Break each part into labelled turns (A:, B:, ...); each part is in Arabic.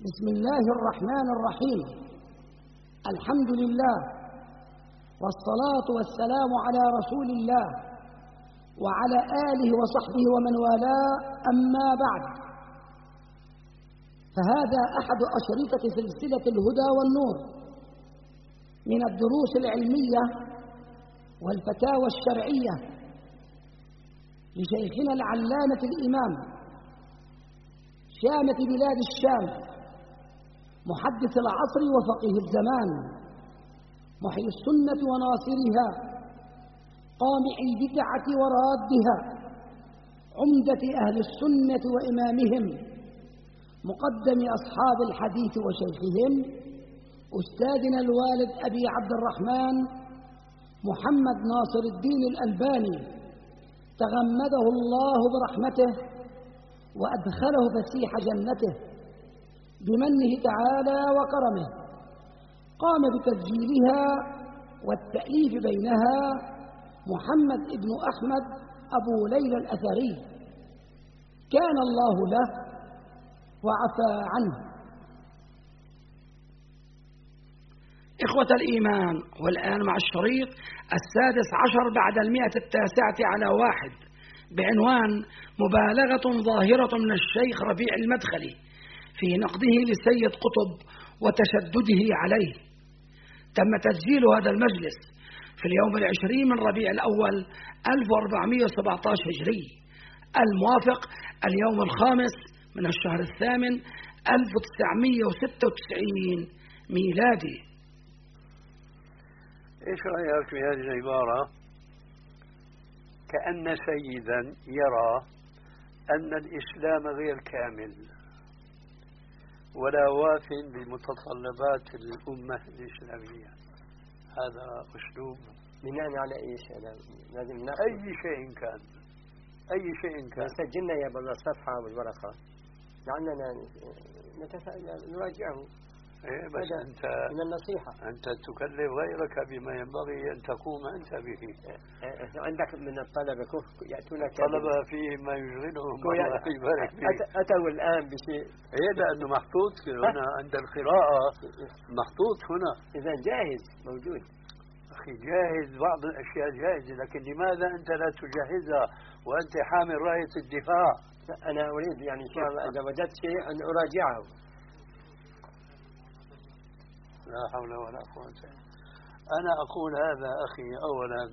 A: بسم الله الرحمن الرحيم. الحمد لله والصلاة والسلام على رسول الله وعلى آله وصحبه ومن والاه، أما بعد، فهذا أحد أشرطة سلسلة الهدى والنور من الدروس العلمية والفتاوى الشرعية لشيخنا العلامة الإمام شامة بلاد الشام، محدث العصر وفقيه الزمان، محيي السنة وناصرها، قامع البدعة ورادها، عمدة أهل السنة وإمامهم، مقدم أصحاب الحديث وشيخهم، أستاذنا الوالد أبي عبد الرحمن محمد ناصر الدين الألباني، تغمده الله برحمته وأدخله فسيح جنته بمنه تعالى وكرمه. قام بتسجيلها والتأليف بينها محمد ابن أحمد أبو ليلى الأثري، كان الله له وعفى عنه. إخوة الإيمان، والآن مع الشريط 16 بعد 109 بعنوان مبالغة ظاهرة من الشيخ ربيع المدخلي في نقده لسيد قطب وتشدده عليه. تم تسجيل هذا المجلس في اليوم 20 من ربيع الأول 1417 هجري، الموافق اليوم 5 من الشهر الثامن 1996 ميلادي.
B: إيش رأيك في هذه العبارة؟ كأن سيدا يرى أن الإسلام غير كامل ولا واف بمتطلبات الأمة الإسلامية. هذا أسلوب
C: بناء على إيش؟ لازم
B: أي شيء كان، أي شيء كان.
C: سجلنا يا بابا الصفحة والورقة لعلنا نراجعه.
B: إيه بس أنت
C: من النصيحة
B: أنت تكلف غيرك بما ينبغي أن تقوم أنت به.
C: عندك من الطلبة يأتونك
B: طلبة فيه ما يشغلهم، الله يبارك فيك.
C: أتوا الآن بشيء.
B: إيه لأنه محطوط هنا عند القراءة، محطوط هنا.
C: إذا جاهز موجود.
B: أخي جاهز، بعض الأشياء جاهزة، لكن لماذا أنت لا تجهزها وأنت حامل راية الدفاع؟
C: أنا أريد يعني إن شاء الله إذا وجدت شيء أن أراجعه.
B: لا حول ولا قوة. أنا أقول هذا أخي أولا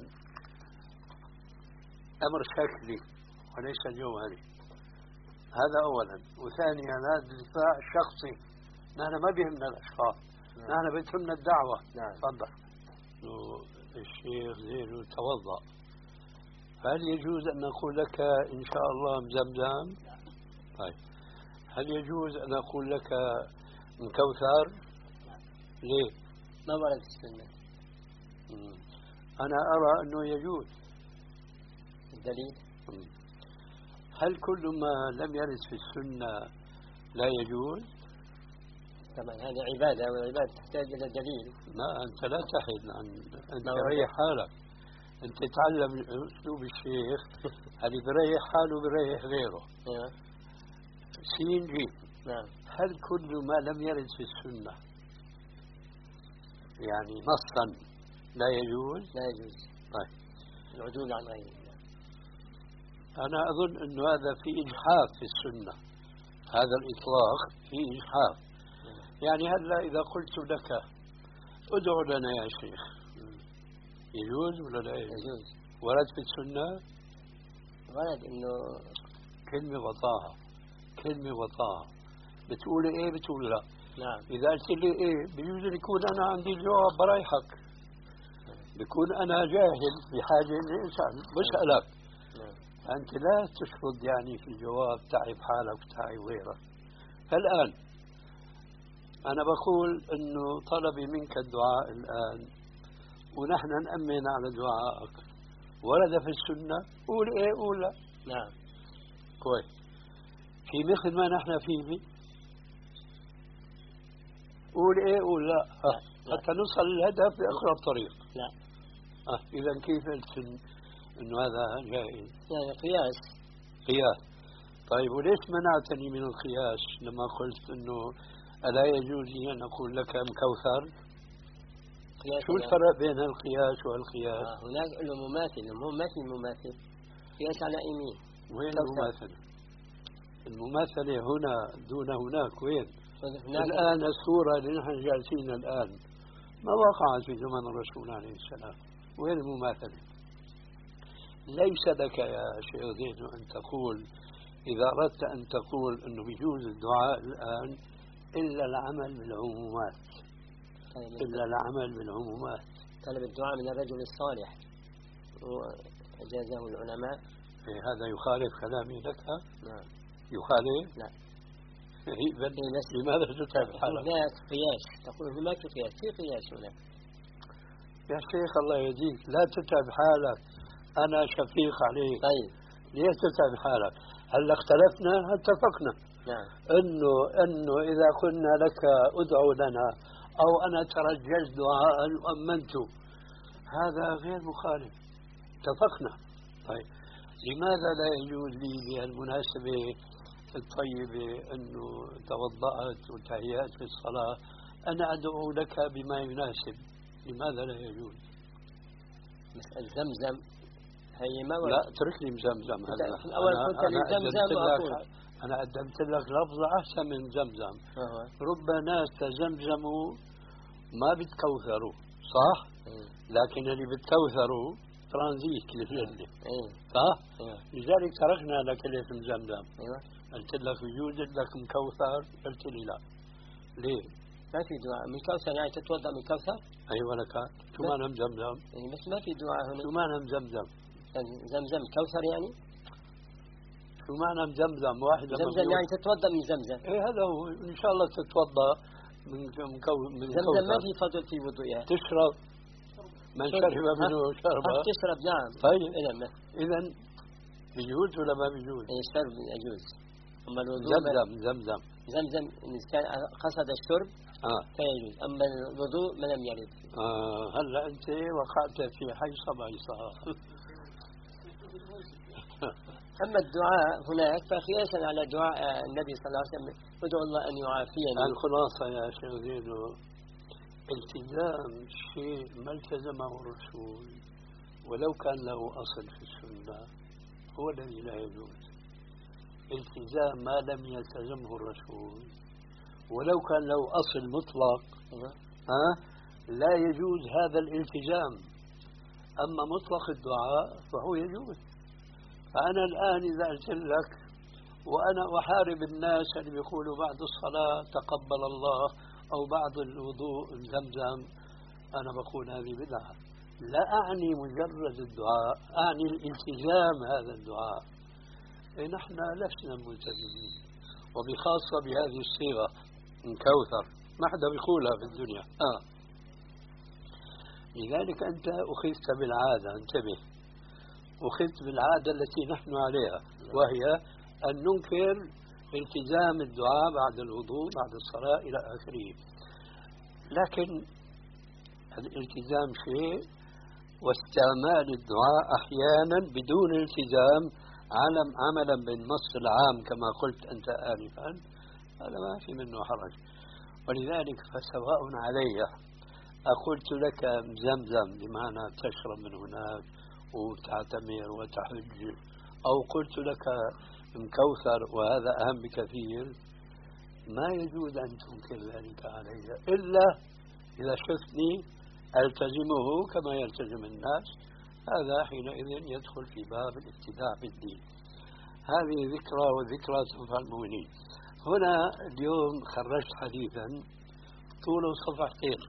B: أمر شكلي وليس جوهري، هذا أولا. وثانيا هذا دفاع شخصي، نحن ما بيهمنا الأشخاص، نحن بتهمنا الدعوة. تفضل. الشيخ زين توضأ، هل يجوز أن نقول لك إن شاء الله مزمزم؟ طيب، هل يجوز أن أقول لك مكوثر؟ ليه؟
C: ما ورد في السنة.
B: أنا أرى أنه يجوز.
C: الدليل؟
B: هل كل ما لم يرد في السنة لا يجوز؟
C: طبعا هذه عبادة، والعبادة تحتاج إلى دليل.
B: ما أنت لا تحيد أنت ريح حالك، أنت تعلم أسلوب الشيخ، هذه بريح حاله بريح غيره. سين جيم. هل كل ما لم يرد في السنة يعني نصا لا يجوز؟
C: لا يجوز.
B: طيب،
C: العدول عن غير الله.
B: أنا أظن أن هذا في إجحاف في السنة، هذا الإطلاق في إجحاف. يعني هلا إذا قلت لك ادعو لنا يا شيخ، يجوز ولا لا يجوز؟
C: يجوز.
B: ورد في السنة؟
C: ورد إنه
B: كلمة وطاها، كلمة وطاها، بتقول إيه بتقول لا.
C: نعم.
B: إذا قلت لي إيه بيجوز يكون أنا عندي الجواب برايحك، بكون أنا جاهل بحاجة لإنسان بسألك. أنت لا تشرد يعني في الجواب، تعب حالك وتعب غيرك. الآن أنا بقول إنه طلبي منك الدعاء الآن ونحن نأمن على دعائك، ورد في السنة، قول إيه قول لا.
C: نعم.
B: كويس. في مثل ما نحن فيه، قول إيه قول لا، حتى نوصل للهدف بآخر الطريق.
C: لا.
B: إذا كيف قلت إنه هذا جائز؟
C: يعني قياس.
B: قياس. طيب وليش منعتني من القياس لما قلت انه ألا يجوز لي أن أقول لك مكوثر؟ شو
C: يعني
B: الفرق بين القياس والقياس؟
C: هناك له مماثل، مماثل قياس على يمين.
B: وين المماثلة؟ المماثلة هنا دون هناك. وين؟ الآن الصورة اللي نحن جالسين الآن ما وقعت في زمن الرسول عليه السلام. وين المماثلة؟ ليس لك يا شيخ زيد أن تقول إذا أردت أن تقول أنه يجوز الدعاء الآن إلا العمل بالعمومات. إلا العمل بالعمومات.
C: طلب الدعاء من الرجل الصالح وأجازه العلماء.
B: هذا يخالف كلامي لك؟
C: نعم.
B: يخالف؟
C: لا.
B: لماذا تتعب حالك؟
C: هناك قياس، تقول هناك قياس، في قياس هناك.
B: يا شيخ الله يهديك لا تتعب حالك، أنا شفيق عليك.
C: طيب
B: ليش تتعب حالك؟ هل اختلفنا؟ هل اتفقنا؟
C: نعم.
B: إنه إذا قلنا لك ادعو لنا أو أنا ترجلت دعاء وأمنت، هذا غير مخالف. اتفقنا. طيب لماذا لا يجوز لي بهالمناسبة الطيبة أنه توضأت وتهيأت في الصلاة أنا أدعو لك بما يناسب؟ لماذا لا يجوز؟
C: مسألة زمزم هي ما
B: لا اترك لي زمزم.
C: أول قلت لي زمزم
B: أنا قدمت لك لفظة أحسن من زمزم. رب ناس تزمزموا ما بتكوثروا صح؟ لكن اللي بتكوثروا ترانزيت للجنة صح؟ لذلك تركنا لك كلمة زمزم. قلت لك يوجد لك مكوثر، قلت لي لا. ليه؟
C: ما في دعاء من كوثر، يعني تتوضأ من كوثر؟
B: أيوة لك. شو معنى زمزم؟
C: بس ما في دعاء هنا.
B: شو معنى زمزم؟
C: زمزم كوثر يعني؟
B: شو معنى زمزم؟ واحد
C: زمزم يعني تتوضأ من زمزم.
B: إيه هذا هو. إن شاء الله تتوضأ من
C: زمزم ما في فضل في وضوئها.
B: تشرب من شرب منه شربة.
C: تشرب نعم.
B: طيب
C: إذا
B: بيجوز ولا ما بيجوز؟
C: الشرب يجوز. أما الوضوء زمزم إن كان قصد الشرب فيجوز، أما الوضوء ما لم يرد.
B: هلا أنت وقعت في حيصة بيصة.
C: أما الدعاء هناك فقياسا على دعاء النبي صلى الله عليه وسلم ادعو الله أن يعافيني.
B: الخلاصة يا شيخ زينو التزام شيء ما التزمه الرسول ولو كان له أصل في السنة هو الذي لا يجوز. التزام ما لم يلتزمه الرسول ولو كان له أصل مطلق لا يجوز هذا الالتزام. أما مطلق الدعاء فهو يجوز. فأنا الآن إذا قلت لك وأنا أحارب الناس اللي بيقولوا بعد الصلاة تقبل الله أو بعد الوضوء زمزم، أنا بقول هذه بدعة. لا أعني مجرد الدعاء، أعني الالتزام هذا الدعاء. نحن لسنا ملتزمين، وبخاصة بهذه الصيغة من كوثر ما حدا بيقولها في الدنيا. لذلك أنت أخذت بالعادة، انتبه، أخذت بالعادة التي نحن عليها، وهي أن ننكر التزام الدعاء بعد الوضوء بعد الصلاة إلى آخره. لكن الالتزام شيء واستعمال الدعاء أحيانا بدون التزام عملا بالنص العام كما قلت أنت آنفا، هذا ما في منه حرج. ولذلك فسواء علي أقلت لك زمزم بمعنى تشرب من هناك وتعتمر وتحج، أو قلت لك مكوثر وهذا أهم بكثير، ما يجوز أن تنكر ذلك علي إلا إذا شفتني ألتزمه كما يلتزم الناس، هذا حينئذ يدخل في باب الابتداع بالدين. هذه ذكرى وذكرى تنفع المؤمنين. هنا اليوم خرجت حديثا طوله صفحتين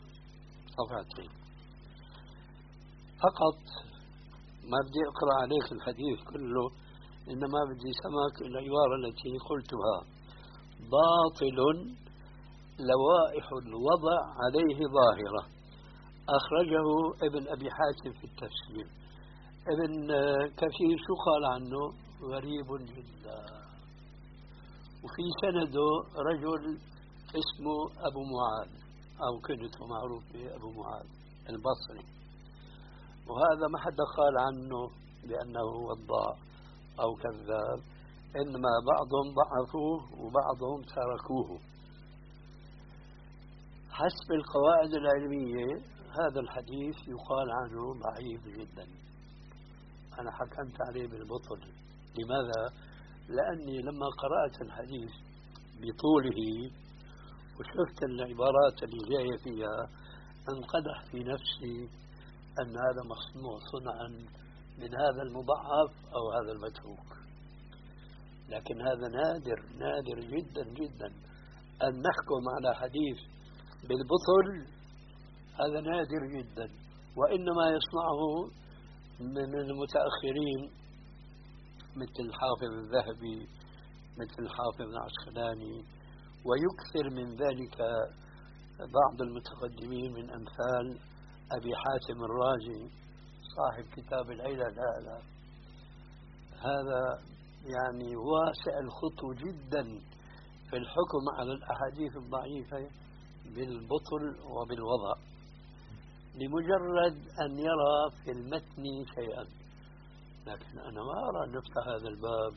B: فقط، ما بدي أقرأ عليك الحديث كله، إنما بدي سمعك العبارة التي قلتها: باطل لوائح الوضع عليه ظاهرة. أخرجه ابن أبي حاتم في التفسير. ابن كثير شو قال عنه؟ غريب جدا، وفي سنده رجل اسمه أبو معاذ أو كنيته معروف بأبو معاذ البصري، وهذا ما حدا قال عنه بأنه وضاع أو كذاب، إنما بعضهم ضعفوه وبعضهم تركوه. حسب القواعد العلمية هذا الحديث يقال عنه ضعيف جدا. أنا حكمت عليه بالبطل. لماذا؟ لأني لما قرأت الحديث بطوله وشفت العبارات اللي جاية فيها انقدح في نفسي أن هذا مصنوع صنعا من هذا المضعف أو هذا المتروك. لكن هذا نادر جدا جدا أن نحكم على حديث بالبطل. هذا نادر جدا، وإنما يصنعه من المتأخرين مثل الحافظ الذهبي مثل الحافظ العسقلاني، ويكثر من ذلك بعض المتقدمين من أمثال أبي حاتم الرازي صاحب كتاب العلل. هذا يعني واسع الخطو جدا في الحكم على الأحاديث الضعيفة بالبطل وبالوضع لمجرد أن يرى في المتن شيئا. لكن أنا ما أرى أن نفتح هذا الباب،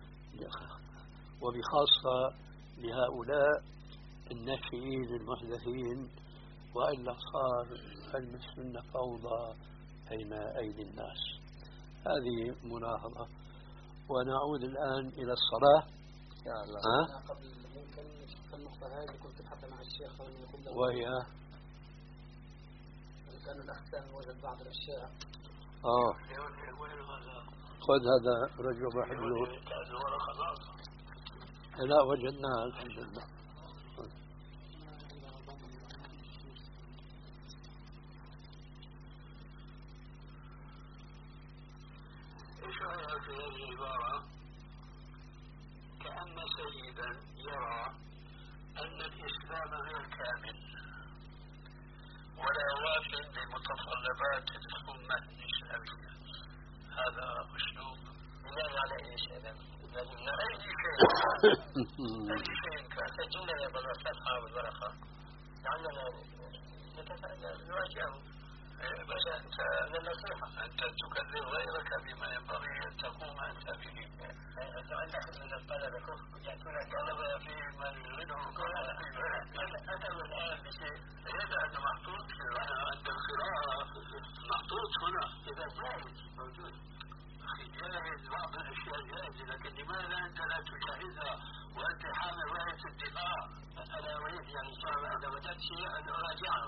B: وبخاصة لهؤلاء الناشئين المحدثين، وإلا صار علم السنة فوضى بين أيدي الناس. هذه ملاحظة. ونعود الآن إلى الصلاة.
A: قبل ممكن النقطة هذه كنت تحدث مع الشيخ
B: وهي
A: كان الأحكام وجد بعض الأشياء.
B: خذ هذا رجل محلول. لا وجدناها الحمد لله.
D: ايش رأيك في هذه العبارة؟ كأن سيدا يرى أن الإسلام غير كامل ولا يوافق بمتطلبات الأمة الإسلامية. هذا أسلوب بناء على ايش هذا؟ أي شيء كان سجلنا يا بابا الفتحة والورقة لعلنا نواجهه. بس أنت النصيحة أنت تكذب غيرك بما ينبغي أن تقوم أنت به. أعتقد أن الطلبة يأتون طلبة في من يريدهم أتوا الآن بشيء هذا أنه محطوط عند القراءة محطوط هنا. إذا جاهز موجود جاهز بعض الأشياء جاهزة، لكن لماذا أنت لا تجهزها وأنت حامل راية الدفاع؟ أنا أريد يعني إذا وجدت شيء أن أراجعه.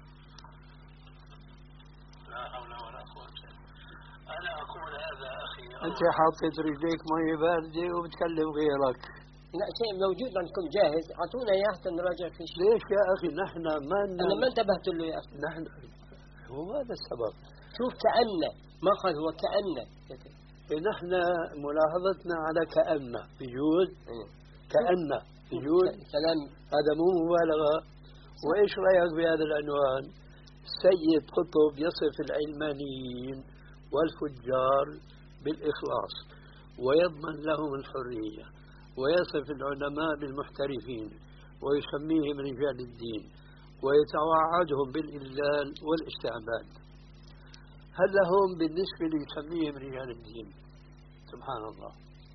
D: لا حول ولا قوة. أنا أقول هذا أخي.
B: أنت حاطط رجليك مية باردة وبتكلم غيرك.
C: لا شيء موجود عندكم جاهز، أعطونا إياه حتى نراجع فيه.
B: ليش يا أخي نحن
C: أنا ما انتبهت له يا أخي.
B: نحن هو هذا السبب.
C: شوف كأن ما قال هو كأن.
B: نحن ملاحظتنا على كأن بجوز كأن بجوز
C: كلام
B: هذا مو مبالغة. وإيش رأيك بهذا العنوان؟ سيد قطب يصف العلمانيين والفجار بالإخلاص ويضمن لهم الحرية، ويصف العلماء بالمحترفين ويسميهم رجال الدين ويتوعدهم بالإذلال والاستعباد. هل هم بالنسبة ليسميهم رجال الدين؟ سبحان الله.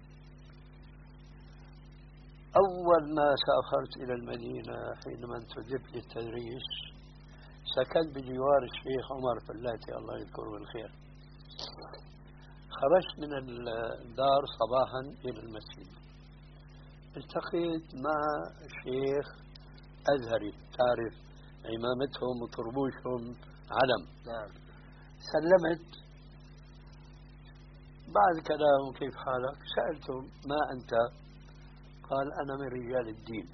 B: أول ما سافرت إلى المدينة حينما انتدبت للتدريس سكنت بجوار الشيخ عمر فلاتي الله يذكره بالخير. خرجت من الدار صباحا إلى المسجد، التقيت مع شيخ أزهري، تعرف عمامتهم وطربوشهم علم.
C: نعم.
B: سلمت، بعد كلام كيف حالك؟ سألته ما أنت؟ قال أنا من رجال الدين.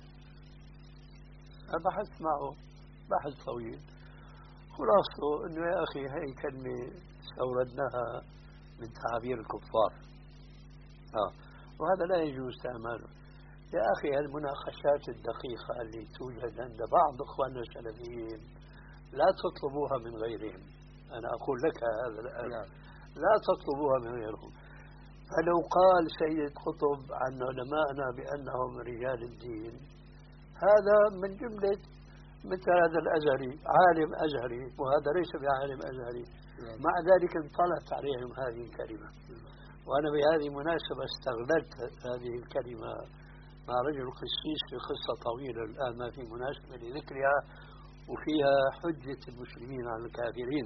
B: بحثت معه بحث طويل، خلاصته أنه يا أخي هاي كلمة استوردناها من تعابير الكفار، وهذا لا يجوز استعماله. يا أخي المناقشات الدقيقة اللي توجد عند بعض إخواننا السلفيين لا تطلبوها من غيرهم. أنا أقول لك هذا الآن لا تطلبوها من غيرهم. فلو قال سيد قطب عن علمائنا بأنهم رجال الدين، هذا من جملة مثل هذا الأزهري عالم أزهري وهذا ليس بعالم أزهري، مع ذلك انطلت عليهم هذه الكلمة. وأنا بهذه المناسبة استغلت هذه الكلمة مع رجل قسيس في قصة طويلة الآن ما في مناسبة لذكرها، وفيها حجة المسلمين على الكافرين.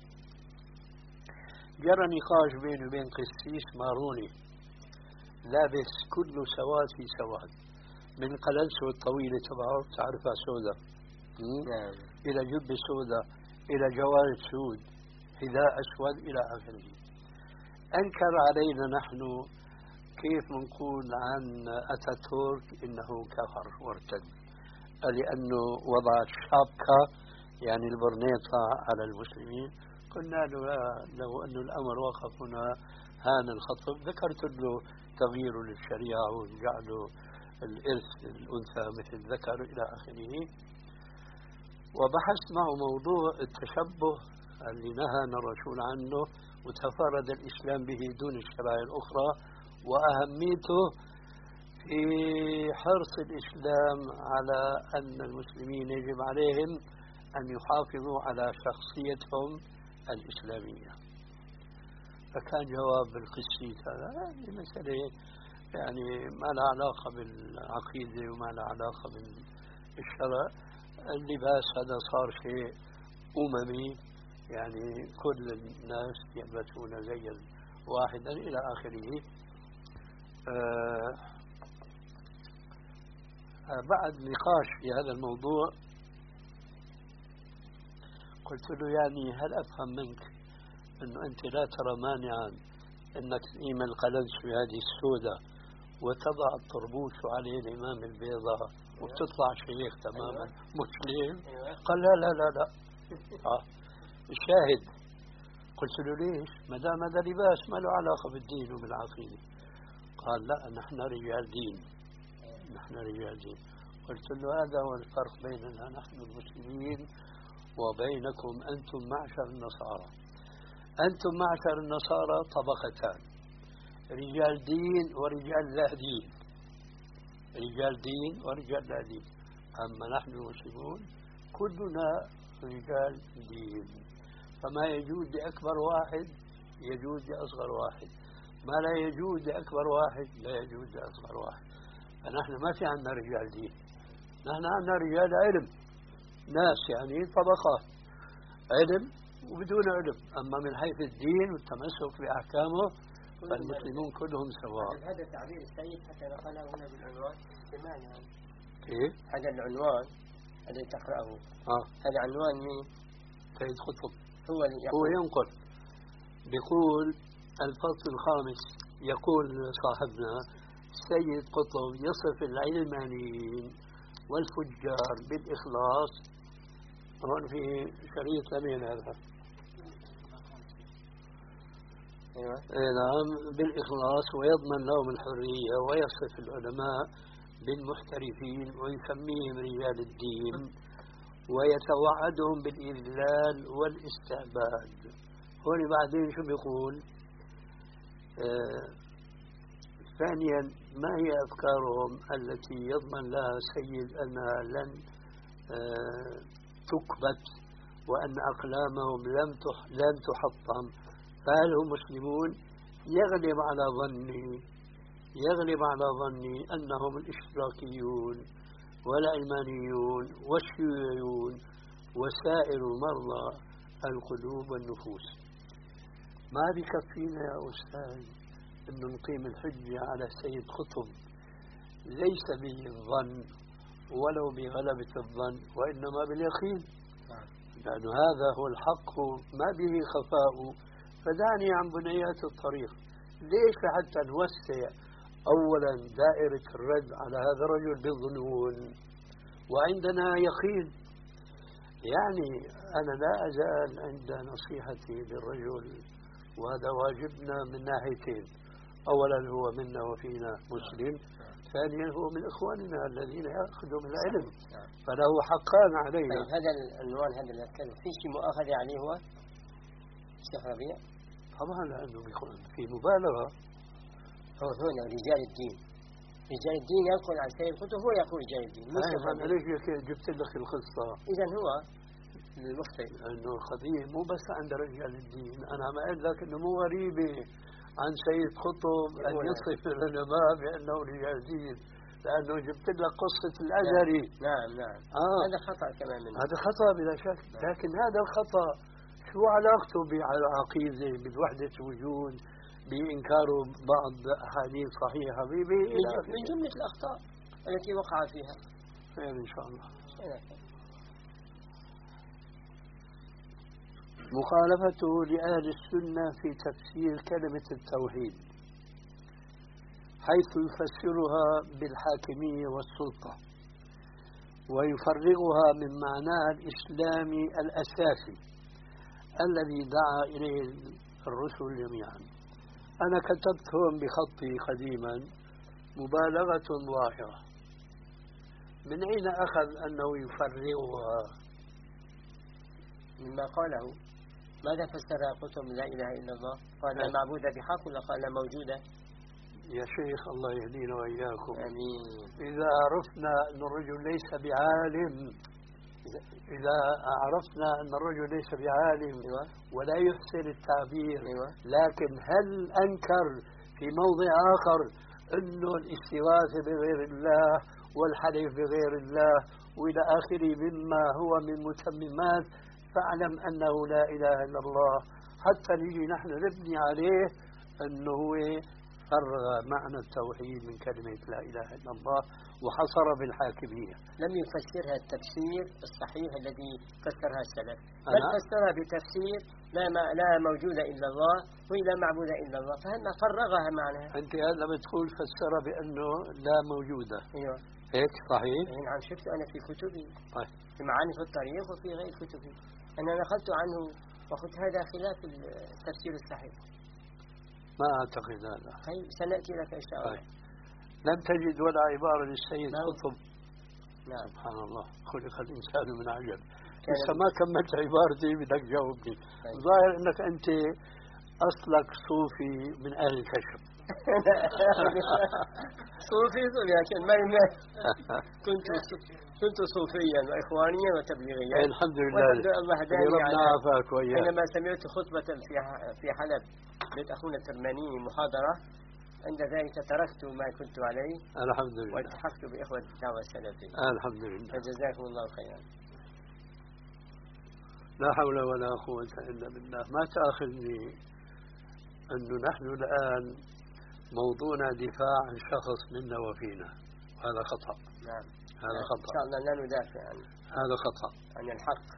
B: جرى نقاش بيني وبين قسيس ماروني لابس كله سواد في سواد، من قلنسه الطويلة تبعه تعرفها سوداء إلى جبة سوداء إلى جوارب سود حذاء أسود إلى آخره. أنكر علينا نحن كيف نقول عن أتاتورك إنه كفر وارتد، لأنه وضع الشابكة يعني البرنيطة على المسلمين. قلنا له لو أن الأمر وقف هنا هان الخطب. ذكرت له تغيير للشريعة وجعله الإرث الأنثى مثل الذكر إلى آخره. وبحثت معه موضوع التشبه اللي نهانا الرسول عنه وتفرد الإسلام به دون الشرائع الأخرى، وأهميته في حرص الإسلام على أن المسلمين يجب عليهم أن يحافظوا على شخصيتهم الإسلامية. فكان جواب القسيس هذا مسألة يعني ما لها علاقة بالعقيدة وما لها علاقة بالشرع. اللباس هذا صار شيء أممي، يعني كل الناس يلبسون زيا واحدا إلى آخره. بعد نقاش في هذا الموضوع قلت له يعني هل أفهم منك أنه أنت لا ترى مانعا أنك تقيم القلنسوة هذه السوداء وتضع الطربوش عليه الإمام البيضاء وبتطلع شيخ تماما مسلم؟ قال لا لا لا لا. الشاهد قلت له ليش؟ ما دام هذا لباس ما له علاقة بالدين وبالعقيدة. قال لا نحن رجال دين، نحن رجال دين. قلت له هذا هو الفرق بيننا نحن المسلمين وبينكم أنتم معشر النصارى. أنتم معشر النصارى طبقتان، رجال دين ورجال لا دين، رجال دين ورجال لا دين. أما نحن المسلمون كلنا رجال دين، فما يجوز لأكبر واحد يجوز لأصغر واحد، ما لا يجوز لأكبر واحد لا يجوز لأصغر واحد. فنحن ما في عندنا رجال دين، نحن عندنا رجال علم، ناس يعني طبقات علم وبدون علم. أما من حيث الدين والتمسك بأحكامه فالمسلمون كلهم سواء.
C: هذا تعبير السيد حتى نقله هنا بالعنوان بمعنى
B: كيف؟
C: هذا العنوان الذي تقرأه هذا عنوان مين؟
B: سيد قطب.
C: هو
B: ينقل بيقول الفصل الخامس يقول صاحبنا سيد قطب يصف العلمانيين والفجار بالإخلاص. هون في شريط لمين هذا؟ نعم بالإخلاص، ويضمن لهم الحرية، ويصف العلماء بالمحترفين ويسميهم رجال الدين، ويتوعدهم بالإذلال والاستعباد. هون بعدين شو بيقول؟ ثانيا ما هي أفكارهم التي يضمن لها سيد أنها لن تكبت وأن أقلامهم لن تحطم؟ فهل هم مسلمون؟ يغلب على ظني أنهم الاشتراكيون والعلمانيون والشيوعيون وسائر مرضى القلوب والنفوس. ما بكفينا يا أستاذ أن نقيم الحجة على سيد قطب ليس بالظن ولو بغلبة الظن وإنما باليقين، لأن هذا هو الحق ما به خفاء. فدعني عن بنيات الطريق. ليش حتى نوسع أولا دائرة الرد على هذا الرجل بالظنون وعندنا يقين؟ يعني أنا لا أزال عند نصيحتي للرجل، وهذا واجبنا من ناحيتين. أولا هو منا وفينا مسلم، ثانيا هو من إخواننا الذين يأخذوا من العلم، فله حقان علينا.
C: طيب هذا العنوان هذا اللي أتكلم في شيء مؤاخذة عليه هو الشيخ ربيع؟
B: طبعا لأنه في مبالغة.
C: هو هنا رجال الدين، رجال الدين ينقل عن سيد قطب، هو يقول رجال الدين.
B: أنا ليش جبت لك القصة؟
C: إذا هو المخطئ،
B: لأنه القضية مو بس عند رجال الدين. أنا ما أقول لك إنه مو غريبة عن سيد قطب أن يصف العلماء بأنه رجال دين. لأنه جبت لك قصة الأزهري.
C: نعم. هذا خطأ كمان منه.
B: هذا خطأ بلا شك. لكن هذا الخطأ شو علاقته بالعقيدة، بالوحدة الوجود، بإنكار بعض أحاديث صحيحة
C: من جملة الأخطاء التي وقع فيها.
B: خير إن شاء الله. مخالفته لأهل السنة في تفسير كلمة التوحيد، حيث يفسرها بالحاكمية والسلطة ويفرغها من معناها الإسلامي الأساسي الذي دعا إليه الرسل جميعا. أنا كتبتهم بخطي قديما مبالغة ظاهرة. من أين أخذ أنه يفرغها؟
C: مما قاله. ماذا فسر قلتم لا إله إلا الله؟ قال لا معبود بحق ولا قال موجودة؟
B: يا شيخ الله يهدينا وإياكم.
C: آمين.
B: إذا عرفنا أن الرجل ليس بعالم، إذا عرفنا أن الرجل ليس بعالم ولا يحسن التعبير، لكن هل أنكر في موضع آخر أنه الاستغاثة بغير الله والحلف بغير الله وإلى آخره مما هو من متممات، فاعلم أنه لا إله إلا الله، حتى نجي نحن نبني عليه أنه هو فرغ معنى التوحيد من كلمة لا إله إلا الله وحصر بالحاكمية.
C: لم يفسرها التفسير الصحيح الذي فسرها السلف، بل فسرها بتفسير لا موجود إلا الله ولا معبود إلا الله، فهنا فرغها معناها.
B: أنت لما تقول فسرها بأنه لا موجودة.
C: أيوة.
B: هيك صحيح؟
C: نعم، شفت أنا في كتبي. طيب. في معاني في الطريق وفي غير كتبي أنا نقلت عنه وقلت هذا خلاف التفسير الصحيح.
B: ما أعتقد هذا.
C: طيب سنأتي لك إن شاء الله.
B: لم تجد ولا عبارة للسيد قطب.
C: نعم.
B: سبحان الله، خلق الإنسان من عجب. لسه ما كملت عبارتي بدك تجاوبني. ظاهر أنك أنت أصلك صوفي من أهل الكشف.
C: صوفي لكن ما كنت صوفيا وإخوانيا وتبليغيا.
B: الحمد لله.
C: الله هداني
B: ربنا عافاك وإياك.
C: حينما سمعت خطبة في حلب بيت أخونا الترماني محاضرة، عند ذلك تركت ما كنت عليه.
B: الحمد لله.
C: والتحقت بإخوة الدعوة السلفية.
B: الحمد لله.
C: فجزاكم الله خيرا.
B: لا حول ولا قوة إلا بالله. ما تأخذني أنه نحن الآن موضوعنا دفاع عن شخص منا وفينا، هذا خطأ.
C: نعم.
B: هذا خطأ.
C: إن شاء الله لا ندافع عنه.
B: هذا خطأ.
C: عن الحق.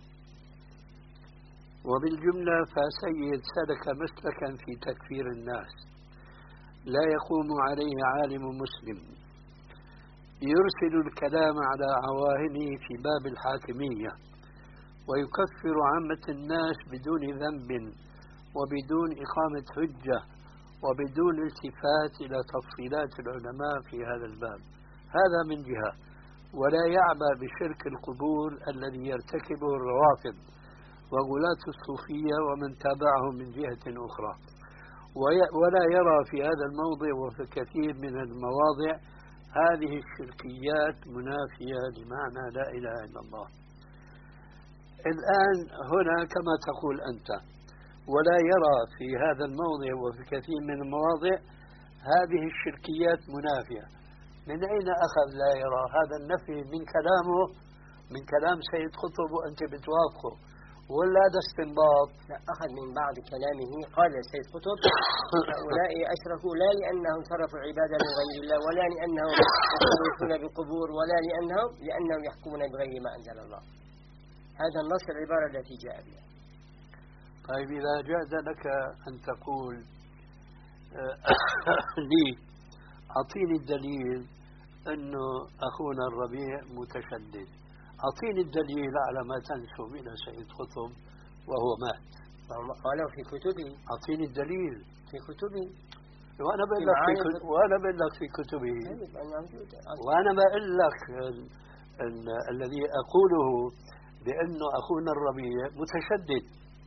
B: وبالجملة فسيد سلك مسلكا في تكفير الناس لا يقوم عليه عالم مسلم، يرسل الكلام على عواهنه في باب الحاكمية ويكفر عامة الناس بدون ذنب وبدون إقامة حجة وبدون التفات إلى تفصيلات العلماء في هذا الباب. هذا من جهة. ولا يعبأ بشرك القبور الذي يرتكبه الروافض وغلاة الصوفية ومن تابعهم من جهة أخرى. ولا يرى في هذا الموضع وفي كثير من المواضع هذه الشركيات منافية لمعنى لا إله إلا الله. الآن هنا كما تقول أنت، ولا يرى في هذا الموضع وفي كثير من المواضع هذه الشركيات منافية. من أين أخذ لا يرى هذا النفي؟ من كلامه، من كلام سيد قطب وأنت بتوافقه، ولا هذا استنباط؟
C: لا، أخذ من بعض كلامه. قال سيد قطب هؤلاء أشركوا لا لأنهم صرفوا العبادة لغير الله ولا لأنهم يستغيثون بالقبور ولا لأنهم يحكمون بغير ما أنزل الله. هذا النص العبارة التي جاء بها.
B: طيب إذا جاز لك أن تقول لي أعطيني الدليل أنه أخونا الربيع متشدد، أعطيني الدليل على ما تنسب إلى سيد قطب وهو مات.
C: قالوا في كتبه.
B: أعطيني الدليل.
C: في كتبه.
B: وأنا بقول لك في كتبه. وأنا بقول لك الذي أقوله بأنه أخونا الربيع متشدد،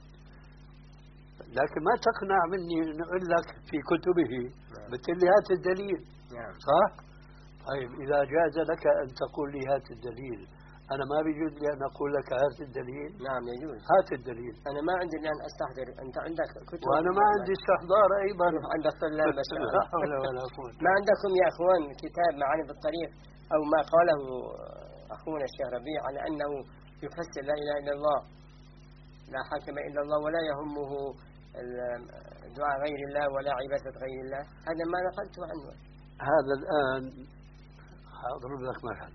B: لكن ما تقنع مني أن أقول لك في كتبه. بتقول هات الدليل. صح؟ طيب إذا جاز لك أن تقول لي هات الدليل، أنا ما بيجوز لي أن أقول لك هات الدليل.
C: نعم يجوز.
B: هات الدليل.
C: أنا ما عندي الآن أستحضر. أنت عندك كتب.
B: وأنا ما عندي استحضار أيضا.
C: عندك طلاب ما شاء
B: لا
C: الله.
B: حول ولا قوة.
C: ما عندكم يا أخوان كتاب معاني في الطريق أو ما قاله أخونا الشيخ ربيع على أنه يفسر لا إله إلا الله، لا حاكم إلا الله، ولا يهمه دعاء غير الله ولا عبادة غير الله؟ هذا ما نقلته عنه.
B: هذا الآن أضرب لك مثل.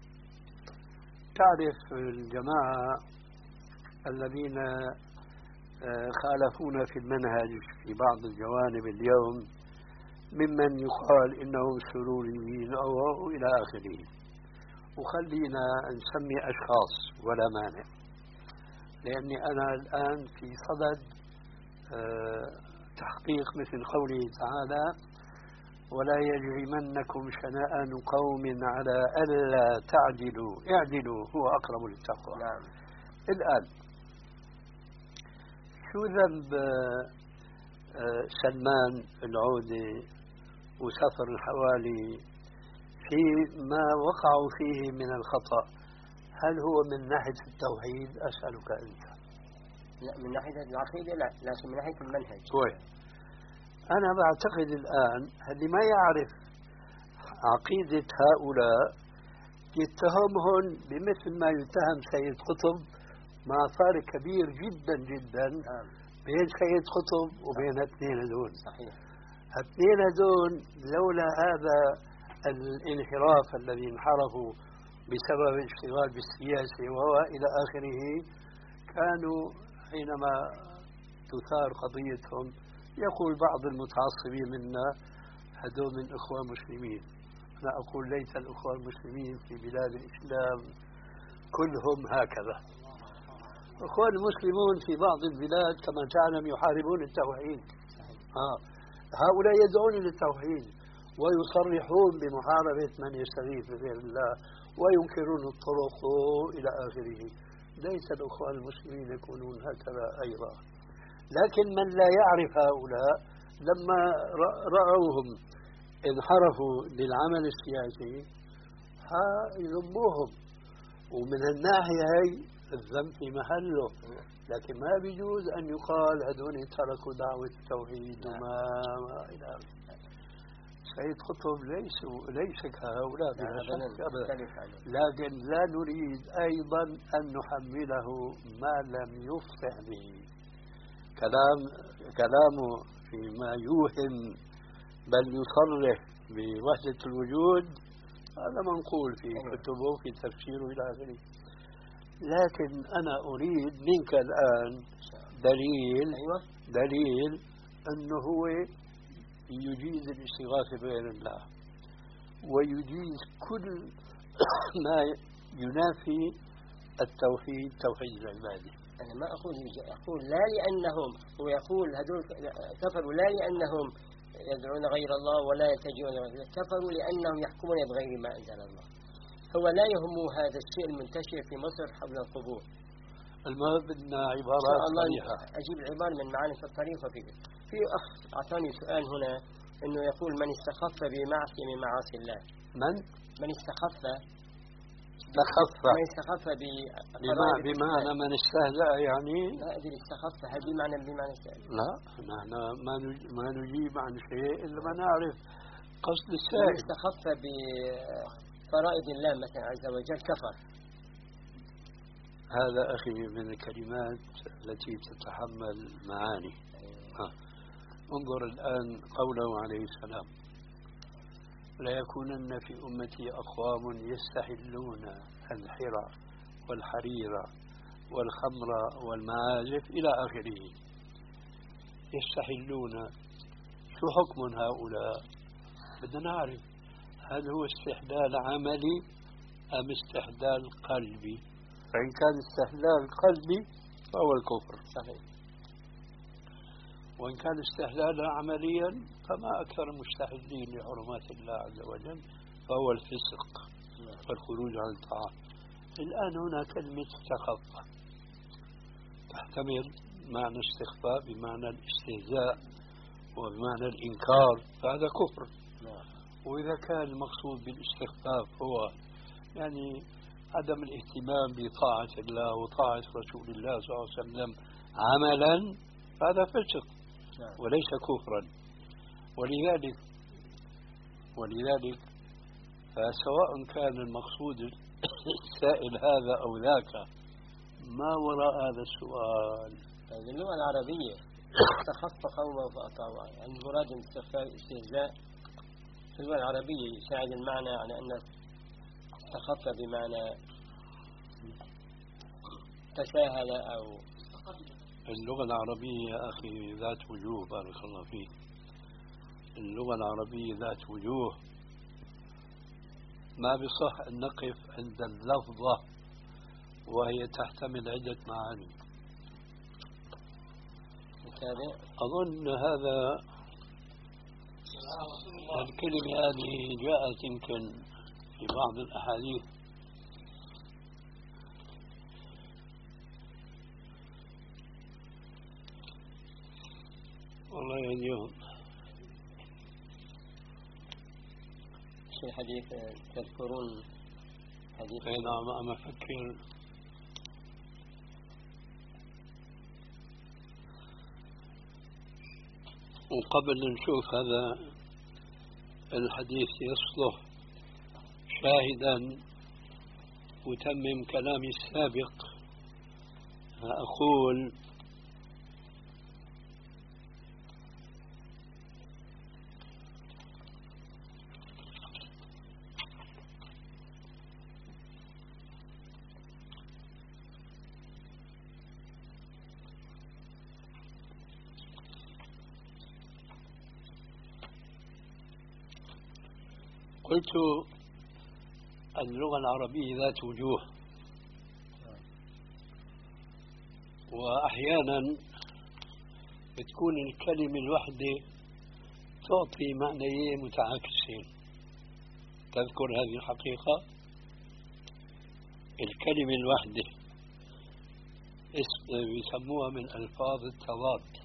B: تعرف الجماعة الذين خالفونا في المنهج في بعض الجوانب اليوم ممن يقال إنهم سروريين أو إلى آخره، وخلينا نسمي أشخاص ولا مانع، لأني أنا الآن في صدد تحقيق مثل قوله تعالى: ولا يجرمنكم شنآن قوم على ألا تعدلوا اعدلوا هو أقرب للتقوى.
C: نعم. الآن
B: شو ذنب سلمان العودة وسفر الحوالي في ما وقعوا فيه من الخطأ؟ هل هو من ناحية التوحيد؟ أسألك أنت.
C: لا، من ناحية العقيدة لا، لكن من ناحية المنهج.
B: كويس. أنا بعتقد الآن اللي ما يعرف عقيدة هؤلاء يتهمهم بمثل ما يتهم سيد قطب، مع فارق كبير جدا جدا بين سيد قطب وبين الاثنين هذول.
C: صحيح.
B: الاثنين هذول لولا هذا الانحراف الذي انحرفوا بسبب الاشتغال بالسياسة وإلى آخره، كانوا حينما تثار قضيتهم يقول بعض المتعصبين منا هذول من إخوان مسلمين. أنا أقول ليس الإخوان المسلمين في بلاد الإسلام كلهم هكذا. الإخوان المسلمون في بعض البلاد كما تعلم يحاربون التوحيد. هؤلاء يدعون للتوحيد ويصرحون بمحاربة من يستغيث بغير الله وينكرون الطرق إلى آخره. ليس الإخوان المسلمين يكونون هكذا أيضا. لكن من لا يعرف هؤلاء لما رأوهم انحرفوا للعمل السياسي يذموهم، ومن الناحية هي الذنب في محله، لكن ما بيجوز أن يقال هذول تركوا دعوة التوحيد وما إلى آخره. سيد قطب ليس كهؤلاء بلا شك أبدا، لكن لا نريد أيضا أن نحمله ما لم يفصح به. كلامه فيما يوهم بل يصرح بوحدة الوجود هذا منقول في كتبه في تفسيره إلى آخره. لكن أنا أريد منك الآن دليل أنه هو يجيز الاستغاثة بغير الله ويجيز كل ما ينافي التوحيد، توحيد العبادة.
C: أنا ما أقول لا لأنهم، هو يقول هذول كفروا لا لأنهم يدعون غير الله ولا يلتجئون غير الله، كفروا لأنهم يحكمون بغير ما أنزل الله. هو لا يهم هذا الشيء المنتشر في مصر حول القبور.
B: المهم بدنا عبارات صريحة.
C: أجيب العبارة من معاني في الطريق. في أخ أعطاني سؤال هنا إنه يقول من استخف بمعصية من معاصي الله. من استخف
B: بمعنى من استهزأ يعني.
C: لا أدري استخف هل بمعنى استهزأ؟
B: لا، نحن ما نجيب عن شيء إلا ما نعرف قصد السائل.
C: من استخف بفرائض الله مثلا عز وجل كفر.
B: هذا أخي من الكلمات التي تتحمل معاني. انظر الآن قوله عليه السلام: لا يكونن في أمتي أقوام يستحلون الحرى والحرير والخمر والمعازف إلى آخره. يستحلون، شو حكم هؤلاء؟ بدنا نعرف هل هو استحلال عملي أم استحلال قلبي؟ فإن كان استحلال قلبي فهو الكفر.
C: صحيح.
B: وإن كان استحلالا عمليا فما أكثر المستحلين لحرمات الله عز وجل فهو الفسق والخروج عن الطاعة. الآن هنا كلمة استخف تحتمل معنى استخفاء بمعنى الاستهزاء وبمعنى الإنكار، فهذا كفر. وإذا كان المقصود بالاستخفاف هو يعني عدم الاهتمام بطاعة الله وطاعة رسول الله صلى الله عليه وسلم عملا، هذا فسق وليس كفرا. ولذلك فسواء كان المقصود السائل هذا أو ذاك، ما وراء هذا السؤال؟
C: اللغة العربية تخص قومه فأطاعوا، يعني مراد استهزاء في اللغة العربية يساعد المعنى على أن تخطى بمعنى تساهل أو
B: اللغة العربية يا أخي ذات وجوه، بارك الله فيك. اللغة العربية ذات وجوه، ما بصح أن نقف عند اللفظة وهي تحتمل عدة معاني. أظن هذا الكلمة هذه جاءت يمكن في بعض الأحاديث والله اليوم
C: شيء حديث تذكرون حديث
B: نعم أنا أفكر وقبل نشوف هذا الحديث يصلح شاهدا وتمم كلامي السابق، أقول قلت اللغة العربية ذات وجوه، وأحيانا بتكون الكلمة الواحدة تعطي معنيين متعاكسين. تذكر هذه الحقيقة؟ الكلمة الواحدة يسموها من ألفاظ التضاد.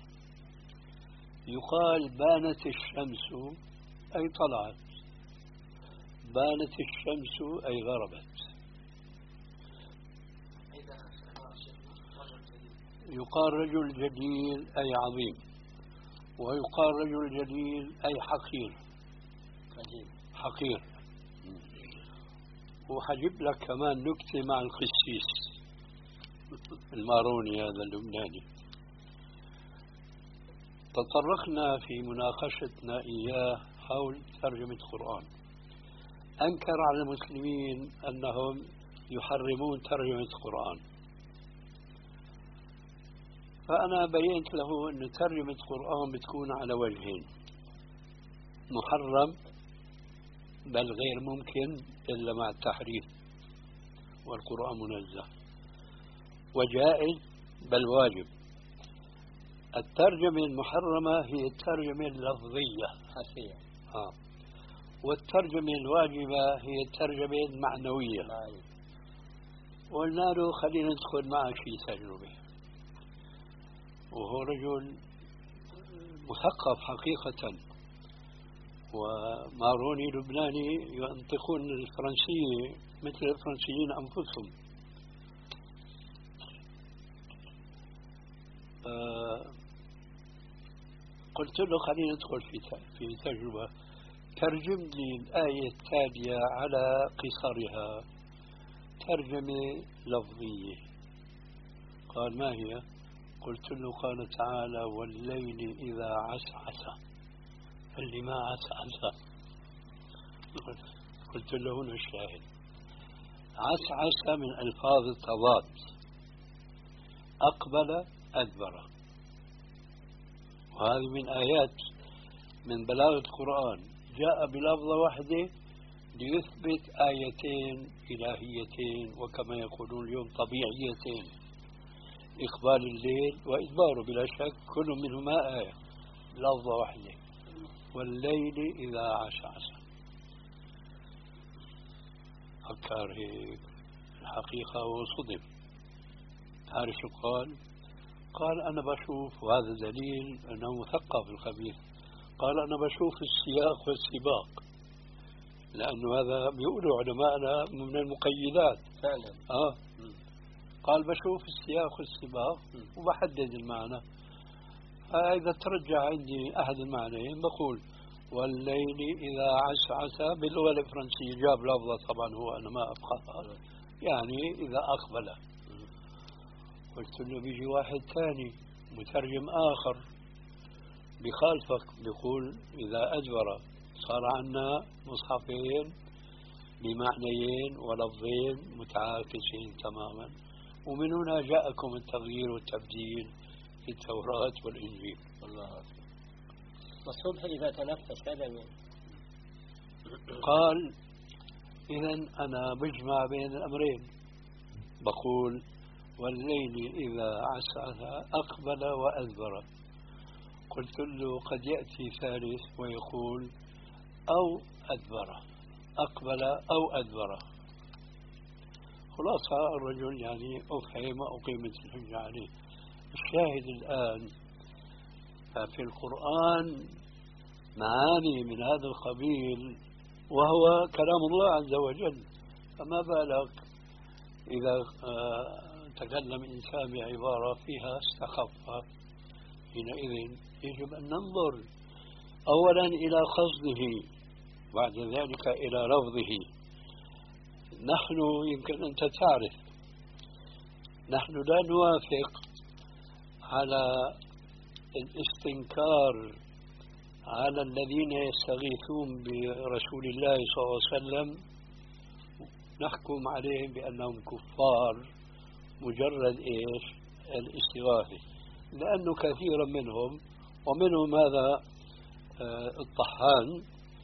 B: يقال بانت الشمس أي طلعت، بانت الشمس أي غربت. يقال رجل جليل أي عظيم، ويقال رجل جليل أي حقير. حقير. وحجيب لك كمان نكتة مع القسيس الماروني هذا اللبناني. تطرقنا في مناقشتنا إياه حول ترجمة القرآن. أنكر على المسلمين أنهم يحرمون ترجمة القرآن، فأنا بينت له أن ترجمة القرآن بتكون على وجهين: محرم بل غير ممكن إلا مع التحريف والقرآن منزه، وجائز بل واجب. الترجمة المحرمة هي الترجمة اللفظية
C: حرفية،
B: والترجمة الواجبة هي الترجمة المعنوية. قلنا له خلينا ندخل معه في تجربة، وهو رجل مثقف حقيقة، وماروني لبناني ينطقون الفرنسية مثل الفرنسيين أنفسهم. قلت له خلينا ندخل في تجربة، ترجم لي الآية التالية على قصرها ترجمة لفظية. قال ما هي؟ قلت له قال تعالى والليل إذا عسعس. اللي ما عسعس. قلت له هنا الشاهد، عسعس من ألفاظ التضاد، أقبل أدبر، وهذه من آيات من بلاغة القرآن، جاء بلفظة واحدة ليثبت آيتين إلهيتين وكما يقولون اليوم طبيعيتين: إقبال الليل وإدباره، بلا شك كل منهما آية، لفظة واحدة: والليل إذا عسعس. فكر هيك الحقيقة وصدم. تعرف شو قال؟ قال أنا بشوف، وهذا دليل أنه مثقف الخبيث، قال أنا بشوف السياق والسباق، لأنه هذا بيقولوا علماءنا من المقيدات،
C: فعلا.
B: قال بشوف السياق والسباق وبحدد المعنى. فإذا ترجع عندي أحد المعنيين بقول والليل إذا عسعس باللغة الفرنسية، جاب لفظة طبعا هو أنا ما أفقهها، يعني إذا أقبل. قلت له بيجي واحد ثاني مترجم آخر بخالفك بيقول إذا أدبر. صار عنا مصحفين بمعنيين ولفظين متعاكسين تماما، ومن هنا جاءكم التغيير والتبديل في التوراة والإنجيل.
C: الله أكبر. والصبح إذا تنفس هذا من
B: قال إذا أنا بجمع بين الأمرين، بقول والليل إذا عسعس أقبل وأدبر. قلت له قد يأتي ثالث ويقول أو أدبر، أقبل أو أدبر. خلاصة الرجل يعني أفهم وأقيمت الحجة عليه. الشاهد الآن في القرآن معاني من هذا القبيل وهو كلام الله عز وجل، فما بالك إذا تكلم إنسان بعبارة فيها استخف. حينئذ يجب أن ننظر أولا إلى قصده، بعد ذلك إلى لفظه. نحن يمكن أنت تعرف نحن لا نوافق على الاستنكار على الذين يستغيثون برسول الله صلى الله عليه وسلم، نحكم عليهم بأنهم كفار مجرد إيش؟ الاستغاثة، لأنه كثيرا منهم ومنهم هذا الطحان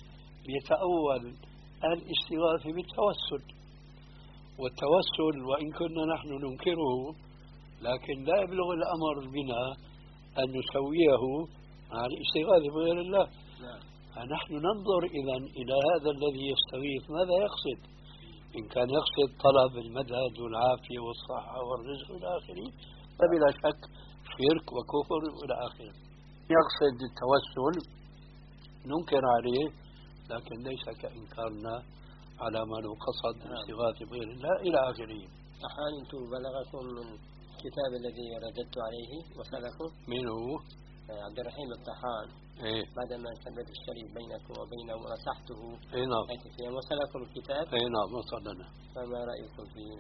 B: يتأول الاستغاثة بالتوسل، والتوسل وإن كنا نحن ننكره لكن لا يبلغ الأمر بنا أن نسويه مع الاستغاثة بغير الله. فنحن ننظر إذا إلى هذا الذي يستغيث ماذا يقصد. إن كان يقصد طلب المدد والعافية والصحة والرزق إلى آخره فبلا شك شرك وكفر إلى آخره. يقصد التوسل ننكر عليه لكن ليس كإنكارنا على ما لو قصد الاستغاثة بغير الله إلى آخره.
C: أحيانا بلغكم من الكتاب الذي رددت عليه وصلكم
B: من هو؟
C: عبد الرحيم الطحان. بعدما سبب الشريف بينكم وبينه ونصحته.
B: نعم.
C: وصلكم الكتاب؟
B: نعم وصلنا.
C: فما رأيكم فيه؟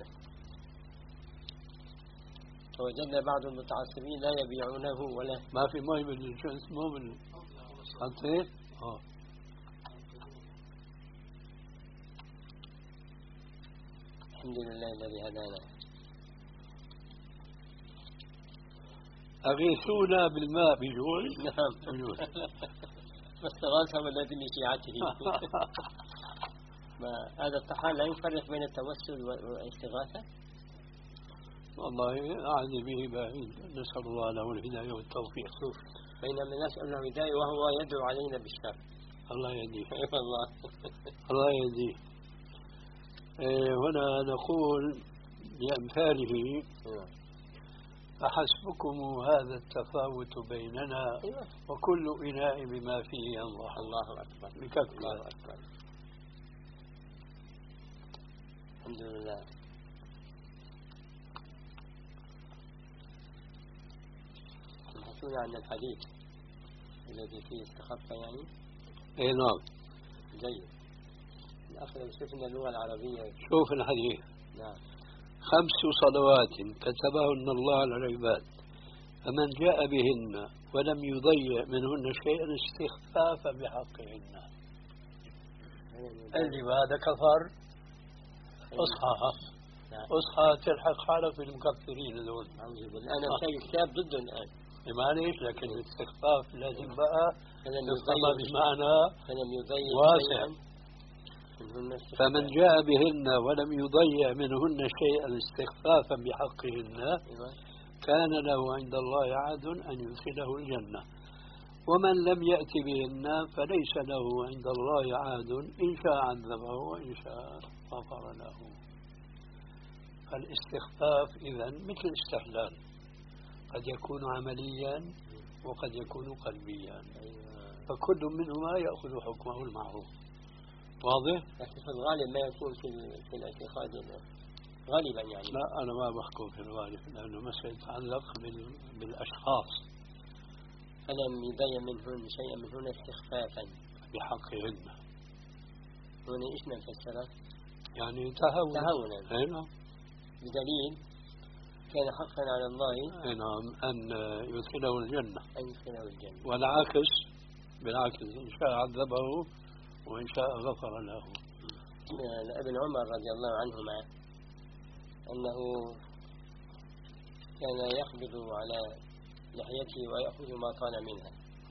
C: وجدنا بعض المتعصبين لا يبيعونه ولا
B: ما في مهم الجنس مو من حطيت.
C: الحمد لله الذي هدانا.
B: أغيثونا بالماء بجوع.
C: نعم بجوع. فاستغاث الذي من شيعته. هذا الطحان لا يفرق بين التوسل والاستغاثة؟
B: والله أعني به بعيد، نسأل الله له الهداية والتوفيق.
C: بينما نسأل له الهداية وهو يدعو علينا بالشر.
B: الله يهديه.
C: الله.
B: الله يهديه. هنا نقول بأمثاله أحسبكم هذا التفاوت بيننا وكل إناء بما فيه ينضح.
C: الله أكبر.
B: بكفر.
C: الله أكبر. الحمد لله. تبحثون عن الحديث الذي فيه استخف يعني؟
B: نعم.
C: جيد. الأخ لو شفنا اللغة العربية.
B: شوف الحديث.
C: نعم.
B: 5 صلوات كتبهن الله على العباد فمن جاء بهن ولم يضيع منهن شيئا استخفافا بحقهن. اللي هذا كفر. اصحى تلحق حالك بالمكفرين دول.
C: أنا مسوي كتاب ضده الآن.
B: معليش لكن الاستخفاف لازم بقى يفهم بمعنى واسع. فمن جاء بهن ولم يضيع منهن شيئا استخفافا بحقهن كان له عند الله عهد أن يدخله الجنة، ومن لم يأت بهن فليس له عند الله عهد إن شاء عذبه وإن شاء غفر له. فالاستخفاف إذن مثل الاستحلال، قد يكون عمليا وقد يكون قلبيا، فكل منهما يأخذ حكمه المعروف. واضح؟
C: لكن في الغالب ما يكون في الاعتقاد غالبا يعني.
B: لا أنا ما بحكم في الغالب لأنه مسألة يتعلق بالأشخاص.
C: ألم يبين منهن شيئا منهن استخفافا
B: بحقهن.
C: هنا إيش نفسره؟
B: يعني تهونا. أي نعم.
C: بدليل كان حقا على الله
B: أي نعم أن يدخله الجنة.
C: أن يدخله الجنة.
B: والعكس بالعكس إن شاء عذبه وإن شاء غفر له.
C: ابن عمر رضي الله عنهما أنه كان يقبض على لحيته ويأخذ ما طال منها،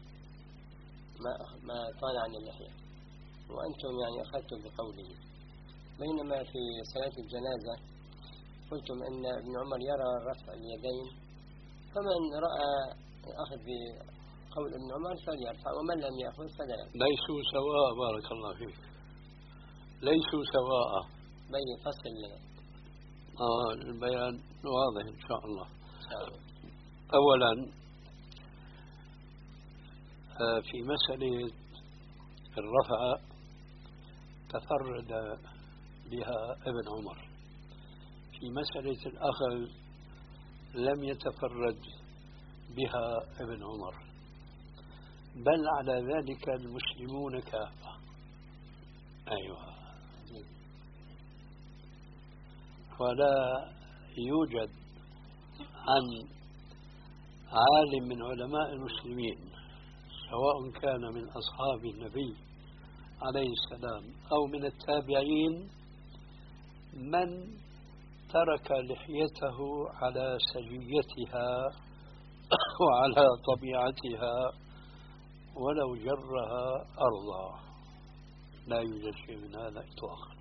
C: ما طال عن اللحية، وأنتم يعني أخذتم بقوله. بينما في صلاة الجنازة قلتم أن ابن عمر يرى رفع اليدين، فمن رأى أخذ بقول ابن عمر فليرفع ومن لم يأخذ فلا يرفع.
B: ليسوا سواء بارك الله فيك، ليسوا سواء.
C: بين فصل لنا.
B: البيان واضح إن شاء الله. أولا في مسألة الرفع تفرد بها ابن عمر. في مسألة الأخذ لم يتفرد بها ابن عمر، بل على ذلك المسلمون كافة. أيوة. ولا يوجد عن عالم من علماء المسلمين سواء كان من أصحاب النبي عليه السلام أو من التابعين من ترك لحيته على سجيتها وعلى طبيعتها ولو جرها أرضا. لا يوجد شيء من هذا إطلاقا.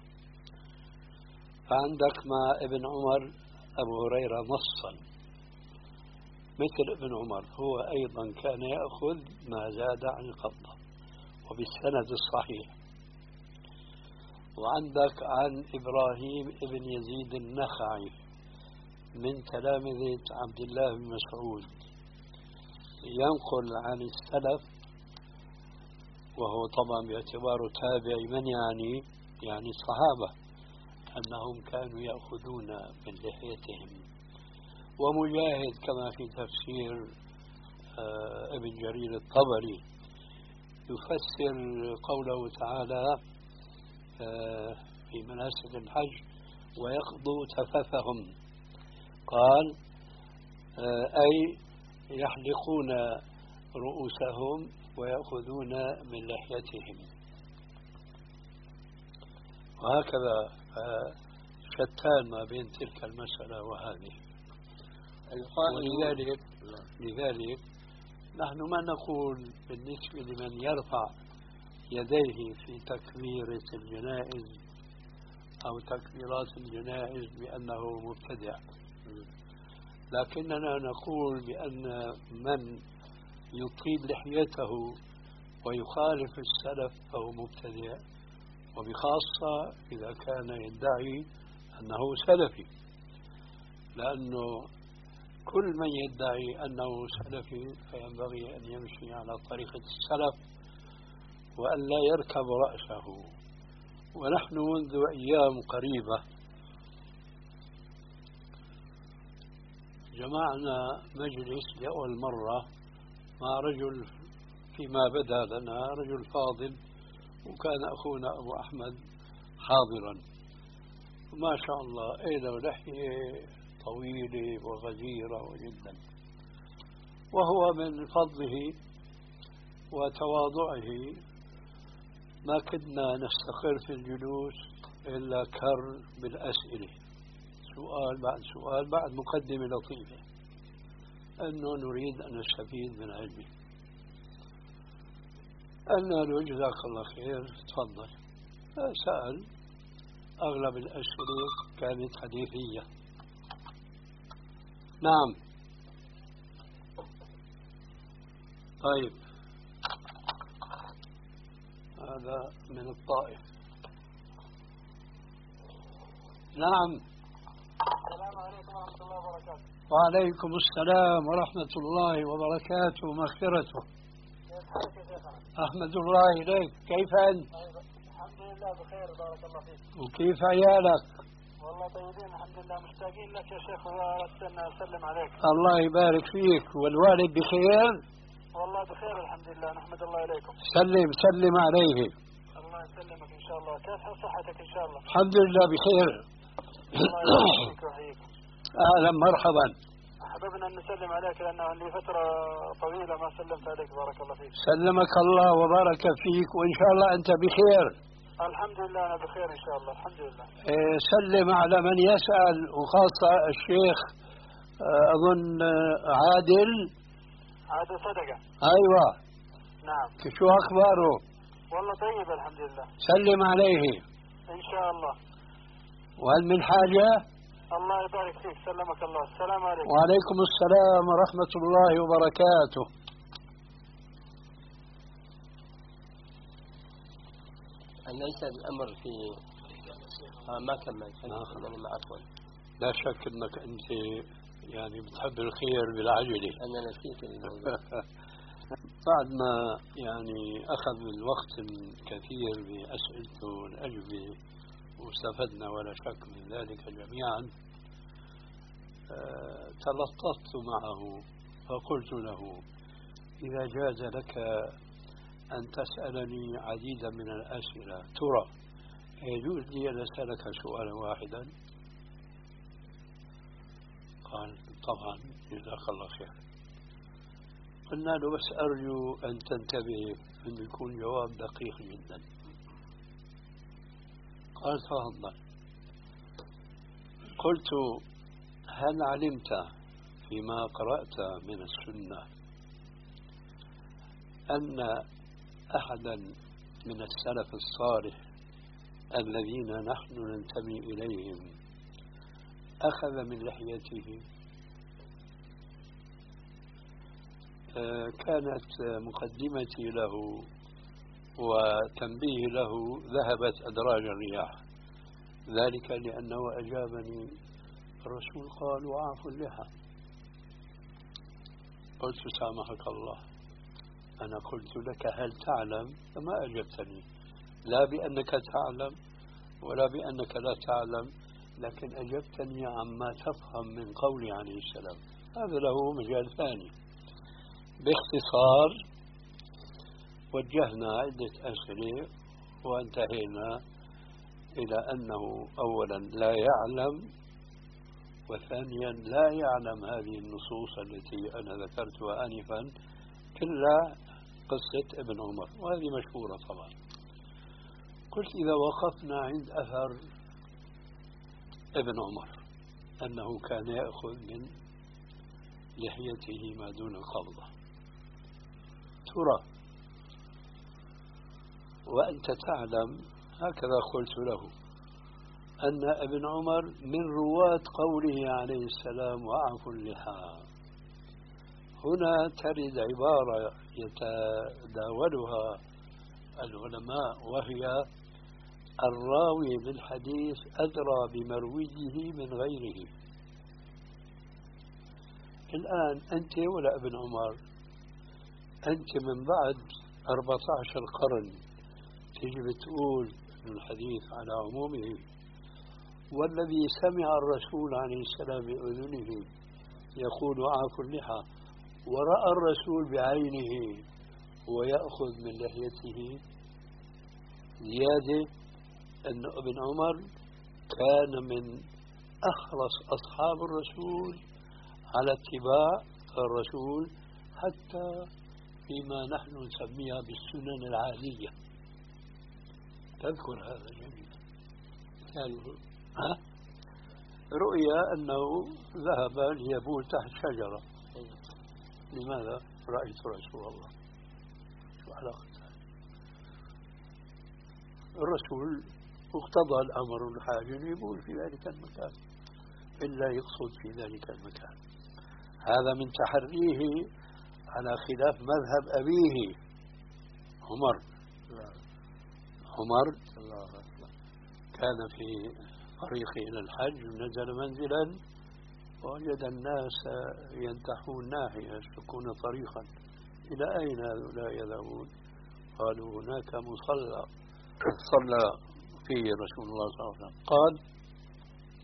B: فعندك مع ابن عمر أبو هريرة نصا مثل ابن عمر هو أيضا كان يأخذ ما زاد عن القبضة وبالسند الصحيح. وعندك عن إبراهيم ابن يزيد النخعي من تلامذة عبد الله بن مسعود ينقل عن السلف، وهو طبعا باعتباره تابع من يعني الصحابة، أنهم كانوا يأخذون من لحيتهم. ومجاهد كما في تفسير ابن جرير الطبري يفسر قوله تعالى في مناسك الحج ويقضوا تفثهم، قال أي يحلقون رؤوسهم ويأخذون من لحيتهم. وهكذا شتان ما بين تلك المسألة وهذه. لذلك نحن ما نقول بالنسبة لمن يرفع يديه في تكبيرة الجنائز أو تكبيرات الجنائز بأنه مبتدع، لكننا نقول بأن من يطيل لحيته ويخالف السلف فهو مبتدع، وبخاصة إذا كان يدعي أنه سلفي، لأنه كل من يدعي أنه سلفي فينبغي أن يمشي على طريقة السلف وأن لا يركب رأسه. ونحن منذ أيام قريبة جمعنا مجلس لأول مرة مع رجل فيما بدا لنا رجل فاضل، وكان أخونا أبو أحمد حاضرا، ما شاء الله له لحية طويلة وغزيرة جدا، وهو من فضله وتواضعه ما كدنا نستقر في الجلوس إلا كر بالأسئلة، سؤال بعد سؤال بعد مقدمة لطيفة أنه نريد أن نستفيد من علمه. قلنا له جزاك الله خير تفضل. سأل، أغلب الأسئلة كانت حديثية. نعم. طيب هذا من الطائف. نعم.
A: السلام عليكم ورحمة الله وبركاته.
B: وعليكم السلام ورحمة الله وبركاته ومغفرته.
A: كيف حالك يا شيخنا؟
B: أحمد الله إليك، كيف أنت؟
A: الحمد لله بخير بارك الله فيك.
B: وكيف عيالك؟
A: والله طيبين الحمد لله، مشتاقين لك يا شيخ وأردت أن أسلم عليك.
B: الله يبارك فيك. والوالد بخير؟
A: والله بخير الحمد لله، نحمد الله إليكم.
B: سلم عليه.
A: الله يسلمك إن شاء الله. كيف صحتك إن شاء الله؟
B: الحمد لله بخير.
A: الله يسلمك ويحييك.
B: أهلا مرحبا.
A: أحببنا أن نسلم عليك لأنه لي فترة طويلة ما سلمت عليك، بارك الله فيك.
B: سلمك الله وبارك فيك، وإن شاء الله أنت بخير.
A: الحمد لله أنا بخير إن شاء الله الحمد لله.
B: سلم على من يسأل، وخاصة الشيخ أظن عادل
A: صدقة.
B: أيوة.
A: نعم.
B: شو أخباره؟
A: والله طيب الحمد لله.
B: سلم عليه
A: إن شاء الله.
B: وهل من حاجة؟
A: الله يبارك فيك، سلمك الله. السلام عليكم.
B: وعليكم السلام ورحمة الله وبركاته.
C: ليس الأمر في ما كمل. عفوا.
B: لا شك أنك أنت يعني بتحب الخير بالعجلة.
C: أنا نسيت الموضوع.
B: بعد ما يعني أخذ الوقت الكثير بأسئلته والأجوبة واستفدنا ولا شك من ذلك جميعا، تلطفت معه فقلت له: إذا جاز لك أن تسألني عديدا من الأسئلة، ترى يجوز لي أن أسألك سؤالا واحدا؟ قال: طبعا جزاك الله خير. قلنا له: بس أرجو أن تنتبه أن يكون جواب دقيق جدا. قال: تفضل. قلت: هل علمت فيما قرأت من السنة أن أحدا من السلف الصالح الذين نحن ننتمي إليهم أخذ من لحيته؟ كانت مقدمتي له وتنبيه له ذهبت أدراج الرياح، ذلك لأنه أجابني: الرسول قال: وأعفوا اللحى. قلت: سامحك الله، أنا قلت لك هل تعلم؟ فما أجبتني، لا بأنك تعلم ولا بأنك لا تعلم، لكن أجبتني عما تفهم من قولي عليه السلام. هذا له مجال ثاني. باختصار وجهنا عدة أسئلة وانتهينا إلى أنه أولا لا يعلم، وثانيا لا يعلم هذه النصوص التي أنا ذكرتها آنفا إلا قصة ابن عمر، وهذه مشهورة طبعا. قلت: إذا وقفنا عند أثر ابن عمر أنه كان يأخذ من لحيته ما دون القبضة، ترى وأنت تعلم، هكذا قلت له، أن ابن عمر من رواة قوله عليه السلام: وأعفوا اللحى. هنا ترد عبارة يتداولها العلماء، وهي: الراوي للحديث أدرى بمرويه من غيره. الآن أنت ولا ابن عمر، أنت من بعد 14 قرن تيجي بتقول الحديث على عمومه، والذي سمع الرسول عليه السلام بأذنه يقول: وأعفوا اللحى، ورأى الرسول بعينه ويأخذ من لحيته. زيادة أن ابن عمر كان من أحرص أصحاب الرسول على اتباع الرسول، حتى فيما نحن نسميها بالسنن العادية. تذكر هذا جميلا. رؤيا أنه ذهب ليبول تحت شجرة. لماذا؟ رأيت رسول الله. شو علاقة؟ الرسول اقتضى الأمر الحاجة يبول في ذلك المكان، إلا يقصد في ذلك المكان. هذا من تحريه على خلاف مذهب أبيه عمر. عمر كان في طريقه إلى الحج، نزل منزلا ووجد الناس ينتحون ناحية يسلكون طريقا. إلى أين هؤلاء يذهبون؟ قالوا: هناك مصلى صلى فيه رسول الله صلى الله عليه وسلم. قال: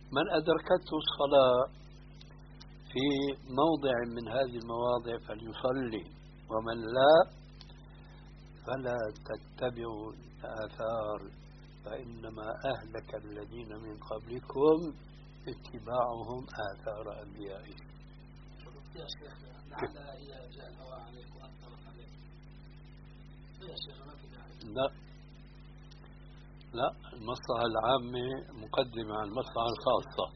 B: من أدركته الصلاة في موضع من هذه المواضع فليصلي، ومن لا فلا تتبعوا الآثار فإنما أهلك الذين من قبلكم اتباعهم آثار أنبيائهم.
A: يا شيخ لعل إذا جاء الهواء عليك وأثرت عليك يا شيخ ما في داعي.
B: لا المصلحة العامة مقدمة على المصلحة الخاصة.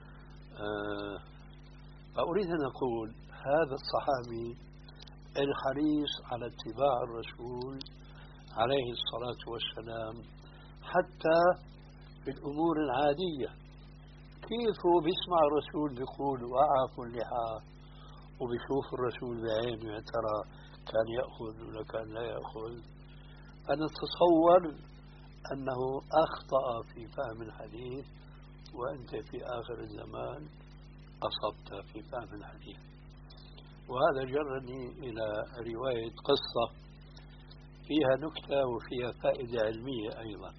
B: فأريد أن أقول هذا الصحابي الحريص على اتباع الرسول عليه الصلاة والسلام حتى في الأمور العادية، كيف هو بيسمع الرسول بيقول وأعفوا اللحى وبيشوف الرسول بعينه يا ترى كان يأخذ ولا كان لا يأخذ. أنا أتصور أنه أخطأ في فهم الحديث، وأنت في آخر الزمان أصبت في فهم الحديث. وهذا جرني إلى رواية قصة فيها نكتة وفيها فائدة علمية أيضا.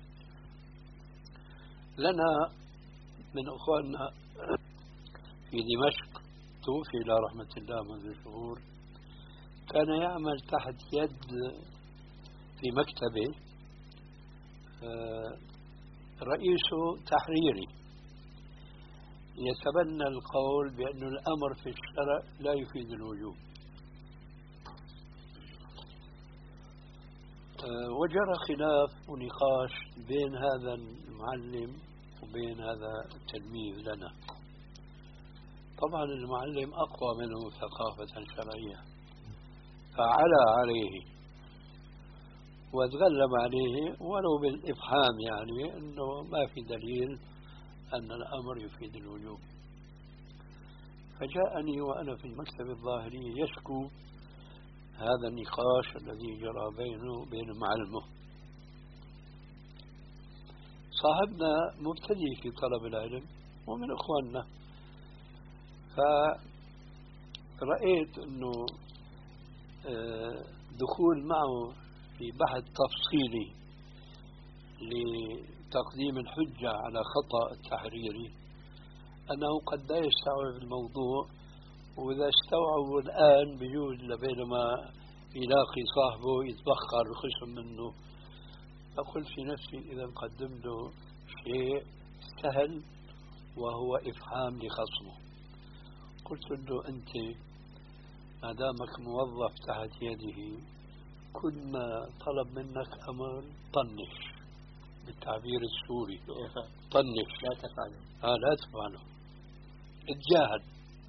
B: لنا من أخواننا في دمشق توفي إلى رحمة الله منذ شهور، كان يعمل تحت يد في مكتبه رئيسه تحريري يتبنى القول بأن الأمر في الشرع لا يفيد الوجوب. وجرى خلاف ونقاش بين هذا المعلم وبين هذا التلميذ لنا. طبعا المعلم أقوى منه ثقافة شرعية، فعلى عليه وتغلب عليه ولو بالإفهام، يعني أنه ما في دليل أن الأمر يفيد الوجوب. فجاءني وأنا في المكتب الظاهري يشكو هذا النقاش الذي جرى بينه وبين معلمه. صاحبنا مبتدئ في طلب العلم ومن إخواننا، فرأيت أنه دخول معه في بحث تفصيلي لتقديم الحجة على خطأ التحريري أنه قد لا يستوعب الموضوع، وإذا استوعبوا الآن بيجوز لبينما يلاقي صاحبه يتبخر خشم منه. فقلت في نفسي إذا قدم له شيء سهل وهو إفهام لخصمه. قلت له أنت ما دامك موظف تحت يده كل ما طلب منك أمر طنش، بالتعبير السوري طنش،
C: لا تفعله.
B: لا تفعله، اتجاهل.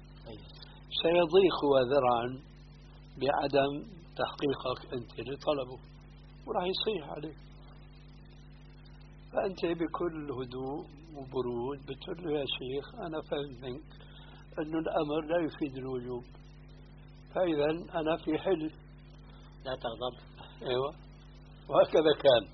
B: سيضيق ذرعا بعدم تحقيقك أنت لطلبه وراح يصيح عليك. فأنت بكل هدوء وبرود بتقول له يا شيخ أنا فهمت منك أنه الأمر لا يفيد الوجوب، فإذا أنا في حل،
C: لا تغضب.
B: أيوة، وهكذا كان.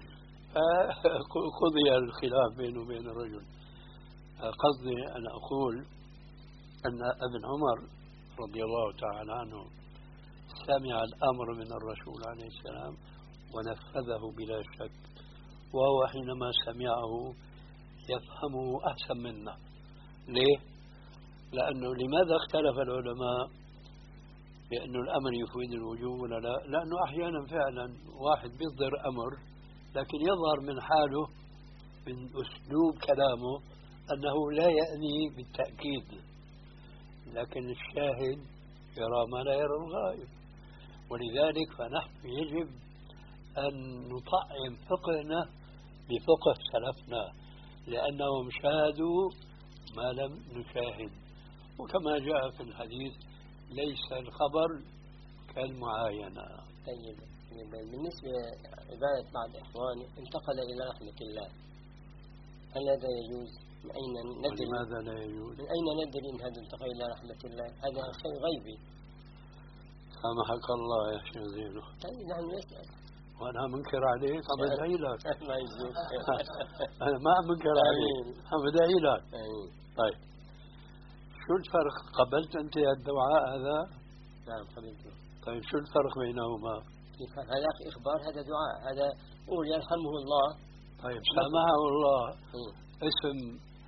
B: فقضي الخلاف بينه وبين الرجل. قصدي أن أقول أن ابن عمر رضي الله تعالى عنه سمع الأمر من الرسول عليه السلام ونفذه بلا شك، وهو حينما سمعه يفهمه أحسن منا. ليه؟ لأنه لماذا اختلف العلماء بأن الأمر يفيد الوجوب ولا لا؟ لأنه أحيانا فعلا واحد بيصدر أمر لكن يظهر من حاله من أسلوب كلامه أنه لا يعني بالتأكيد، لكن الشاهد يرى ما لا يرى الغائب. ولذلك فنحن يجب أن نطعم فقهنا بفقه سلفنا، لأنهم شاهدوا ما لم نشاهد. وكما جاء في الحديث ليس الخبر كالمعاينة.
C: طيب بالنسبة لعبادة بعض إخواني انتقل إلى رحمة الله، هل هذا يجوز؟ من أين ندري؟
B: ولماذا لا يجوز؟
C: من أين ندري أن هذا انتقل إلى رحمة الله؟ هذا شيء غيبي.
B: سامحك الله يا شيخ زينو.
C: طيب نحن نسأل.
B: وأنا منكر عليك عم بدعي لك.
C: الله يجزيك.
B: أنا ما عم منكر عليك، عم بدعي لك. طيب شو الفرق؟ قبلت أنت الدعاء هذا؟
C: نعم قبلته.
B: طيب شو الفرق بينهما؟
C: هذا إخبار، هذا دعاء، هذا قول يرحمه الله.
B: طيب سامحه الله اسم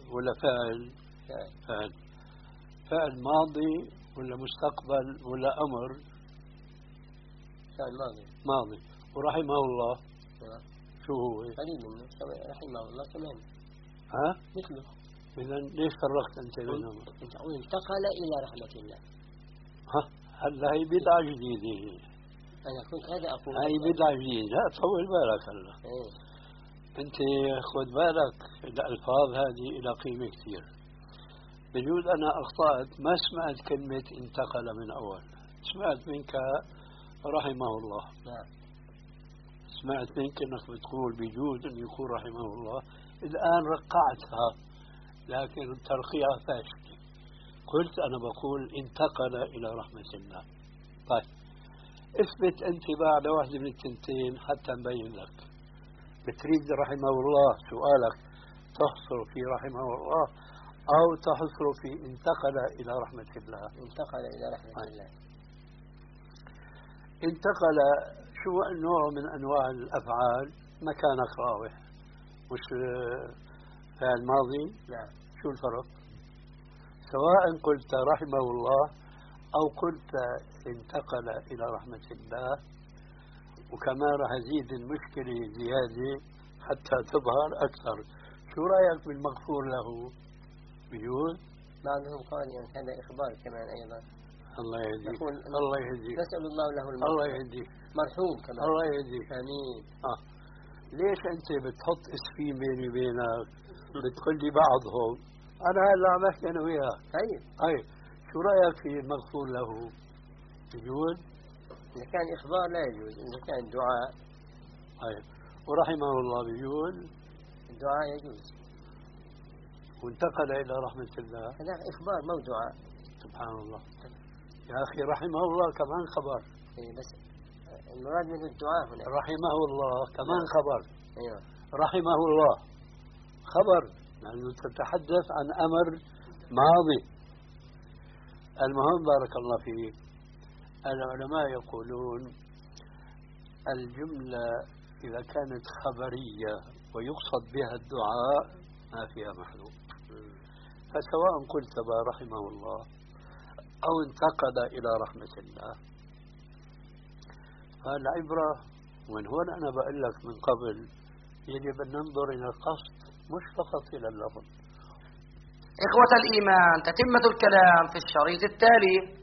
B: ولا فاعل؟ فاعل. فاعل ماضي ولا مستقبل ولا أمر؟
C: فاعل ماضي.
B: ماضي. ورحمه الله شو هو؟
C: قليل منه رحمه الله كمان.
B: ها؟
C: مثله.
B: إذا ليش فرقت أنت بينهم؟
C: انتقل إلى رحمة الله.
B: ها؟ هلا هي بدعة جديدة.
C: أنا كنت هذا أقول.
B: هي بدعة جديدة، لا طول بالك هلا. أنت خذ بالك الألفاظ هذه إلى قيمة كثير. بجوز أنا أخطأت، ما سمعت كلمة انتقل من أول، سمعت منك رحمه الله.
C: نعم.
B: سمعت منك أنك بتقول بجوز أن يكون رحمه الله، الآن رقعتها لكن الترقيع فاشل. قلت أنا بقول انتقل إلى رحمة الله. طيب اثبت أنت بعد واحدة من التنتين حتى نبين لك. بتريد رحمه الله سؤالك تحصر في رحمه الله أو تحصر في انتقل إلى رحمة الله؟
C: انتقل إلى رحمة الله.
B: انتقل شو نوع من أنواع الأفعال؟ مكانك راوح مش فعل ماضي.
C: نعم.
B: شو الفرق؟ سواء قلت رحمه الله أو قلت انتقل إلى رحمة الله. وكمان راح أزيد المشكلة زيادة حتى تظهر أكثر. شو رأيك بالمغفور له؟ بيقول
C: بعضهم قال يعني هذا إخبار كمان أيضا.
B: الله يهديك. الله يهديك.
C: نسأل الله له المغفرة.
B: الله يهديك.
C: مرحوم كمان.
B: الله يهديك.
C: آمين.
B: ليش أنت بتحط اسمين بيني وبينك؟ بتقول لي بعضهم. أنا هلا عم أحكي أنا وياك. طيب شو رأيك في المغفور له؟ بيقول
C: إذا كان إخبار لا يجوز، إذا كان دعاء.
B: طيب ورحمه الله بيقول
C: الدعاء يجوز.
B: وانتقل إلى رحمة الله.
C: هذا إخبار مو دعاء.
B: سبحان الله. يا أخي رحمه الله كمان خبر.
C: بس المراد منه الدعاء هنا.
B: رحمه الله كمان خبر.
C: أيوة.
B: رحمه الله خبر لأنه تتحدث عن أمر ماضي. المهم بارك الله فيك، العلماء يقولون الجملة إذا كانت خبرية ويقصد بها الدعاء ما فيها محذور. فسواء قلت رحمه الله أو انتقل إلى رحمة الله فالعبرة. ومن هنا أنا بقول لك من قبل يجب أن ننظر إلى القصد مش فقط إلى اللفظ.
A: إخوة الإيمان، تتمة الكلام في الشريط التالي.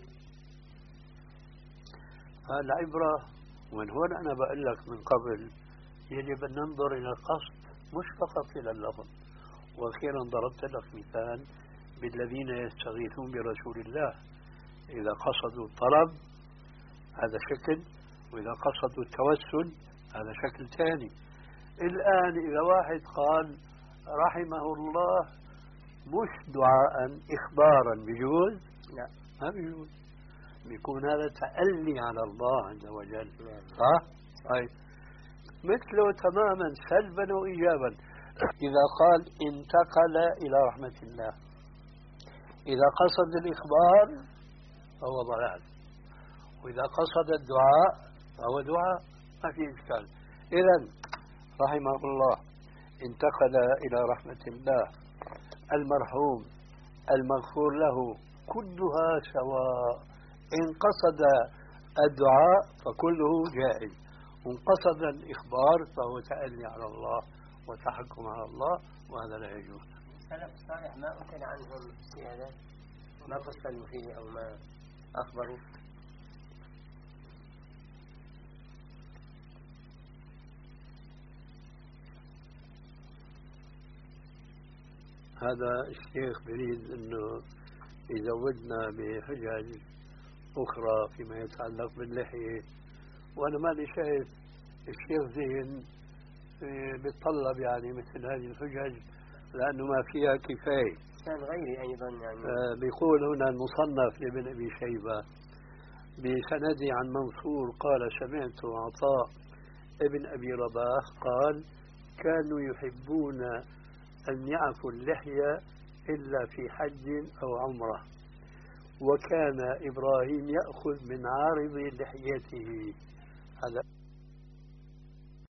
B: فالعبرة ومن هنا أنا بقول لك من قبل يجب أن ننظر إلى القصد مش فقط إلى اللفظ. وأخيرا ضربت لك مثال بالذين يستغيثون برسول الله، إذا قصدوا الطلب هذا شكل، وإذا قصدوا التوسل هذا شكل ثاني. الآن إذا واحد قال رحمه الله مش دعاء إخبارا بيجوز؟
C: لا
B: ما بيجوز. بيكون هذا تألي على الله عز وجل. صح؟ طيب مثله تماما سلبا وإيجابا. إذا قال انتقل إلى رحمة الله إذا قصد الإخبار فهو ضلال، وإذا قصد الدعاء فهو دعاء، ما في إشكال. إذن رحمه الله انتقل إلى رحمة الله، المرحوم، المغفور له، كلها سواء. إن قصد الدعاء فكله جائز، وإن قصد الإخبار فهو تألي على الله وتحكم على الله، وهذا لا يجوز.
C: السلف الصالح ما أكل عنهم سيادة، ما فصلوا فيه أو ما أخبروا.
B: هذا الشيخ بريد أنه يزودنا بحجج أخرى فيما يتعلق باللحية، وأنا ماني شايف الشيخ زين بيتطلب يعني مثل هذه الحجج لأنه ما فيها كفاية.
C: كان غيري أيضا يعني
B: بيقول هنا المصنف لابن أبي شيبة بسندي عن منصور قال سمعت عطاء ابن أبي رباح قال كانوا يحبون أن يعفوا اللحية إلا في حج أو عمرة، وكان إبراهيم يأخذ من عارض لحيته. هذا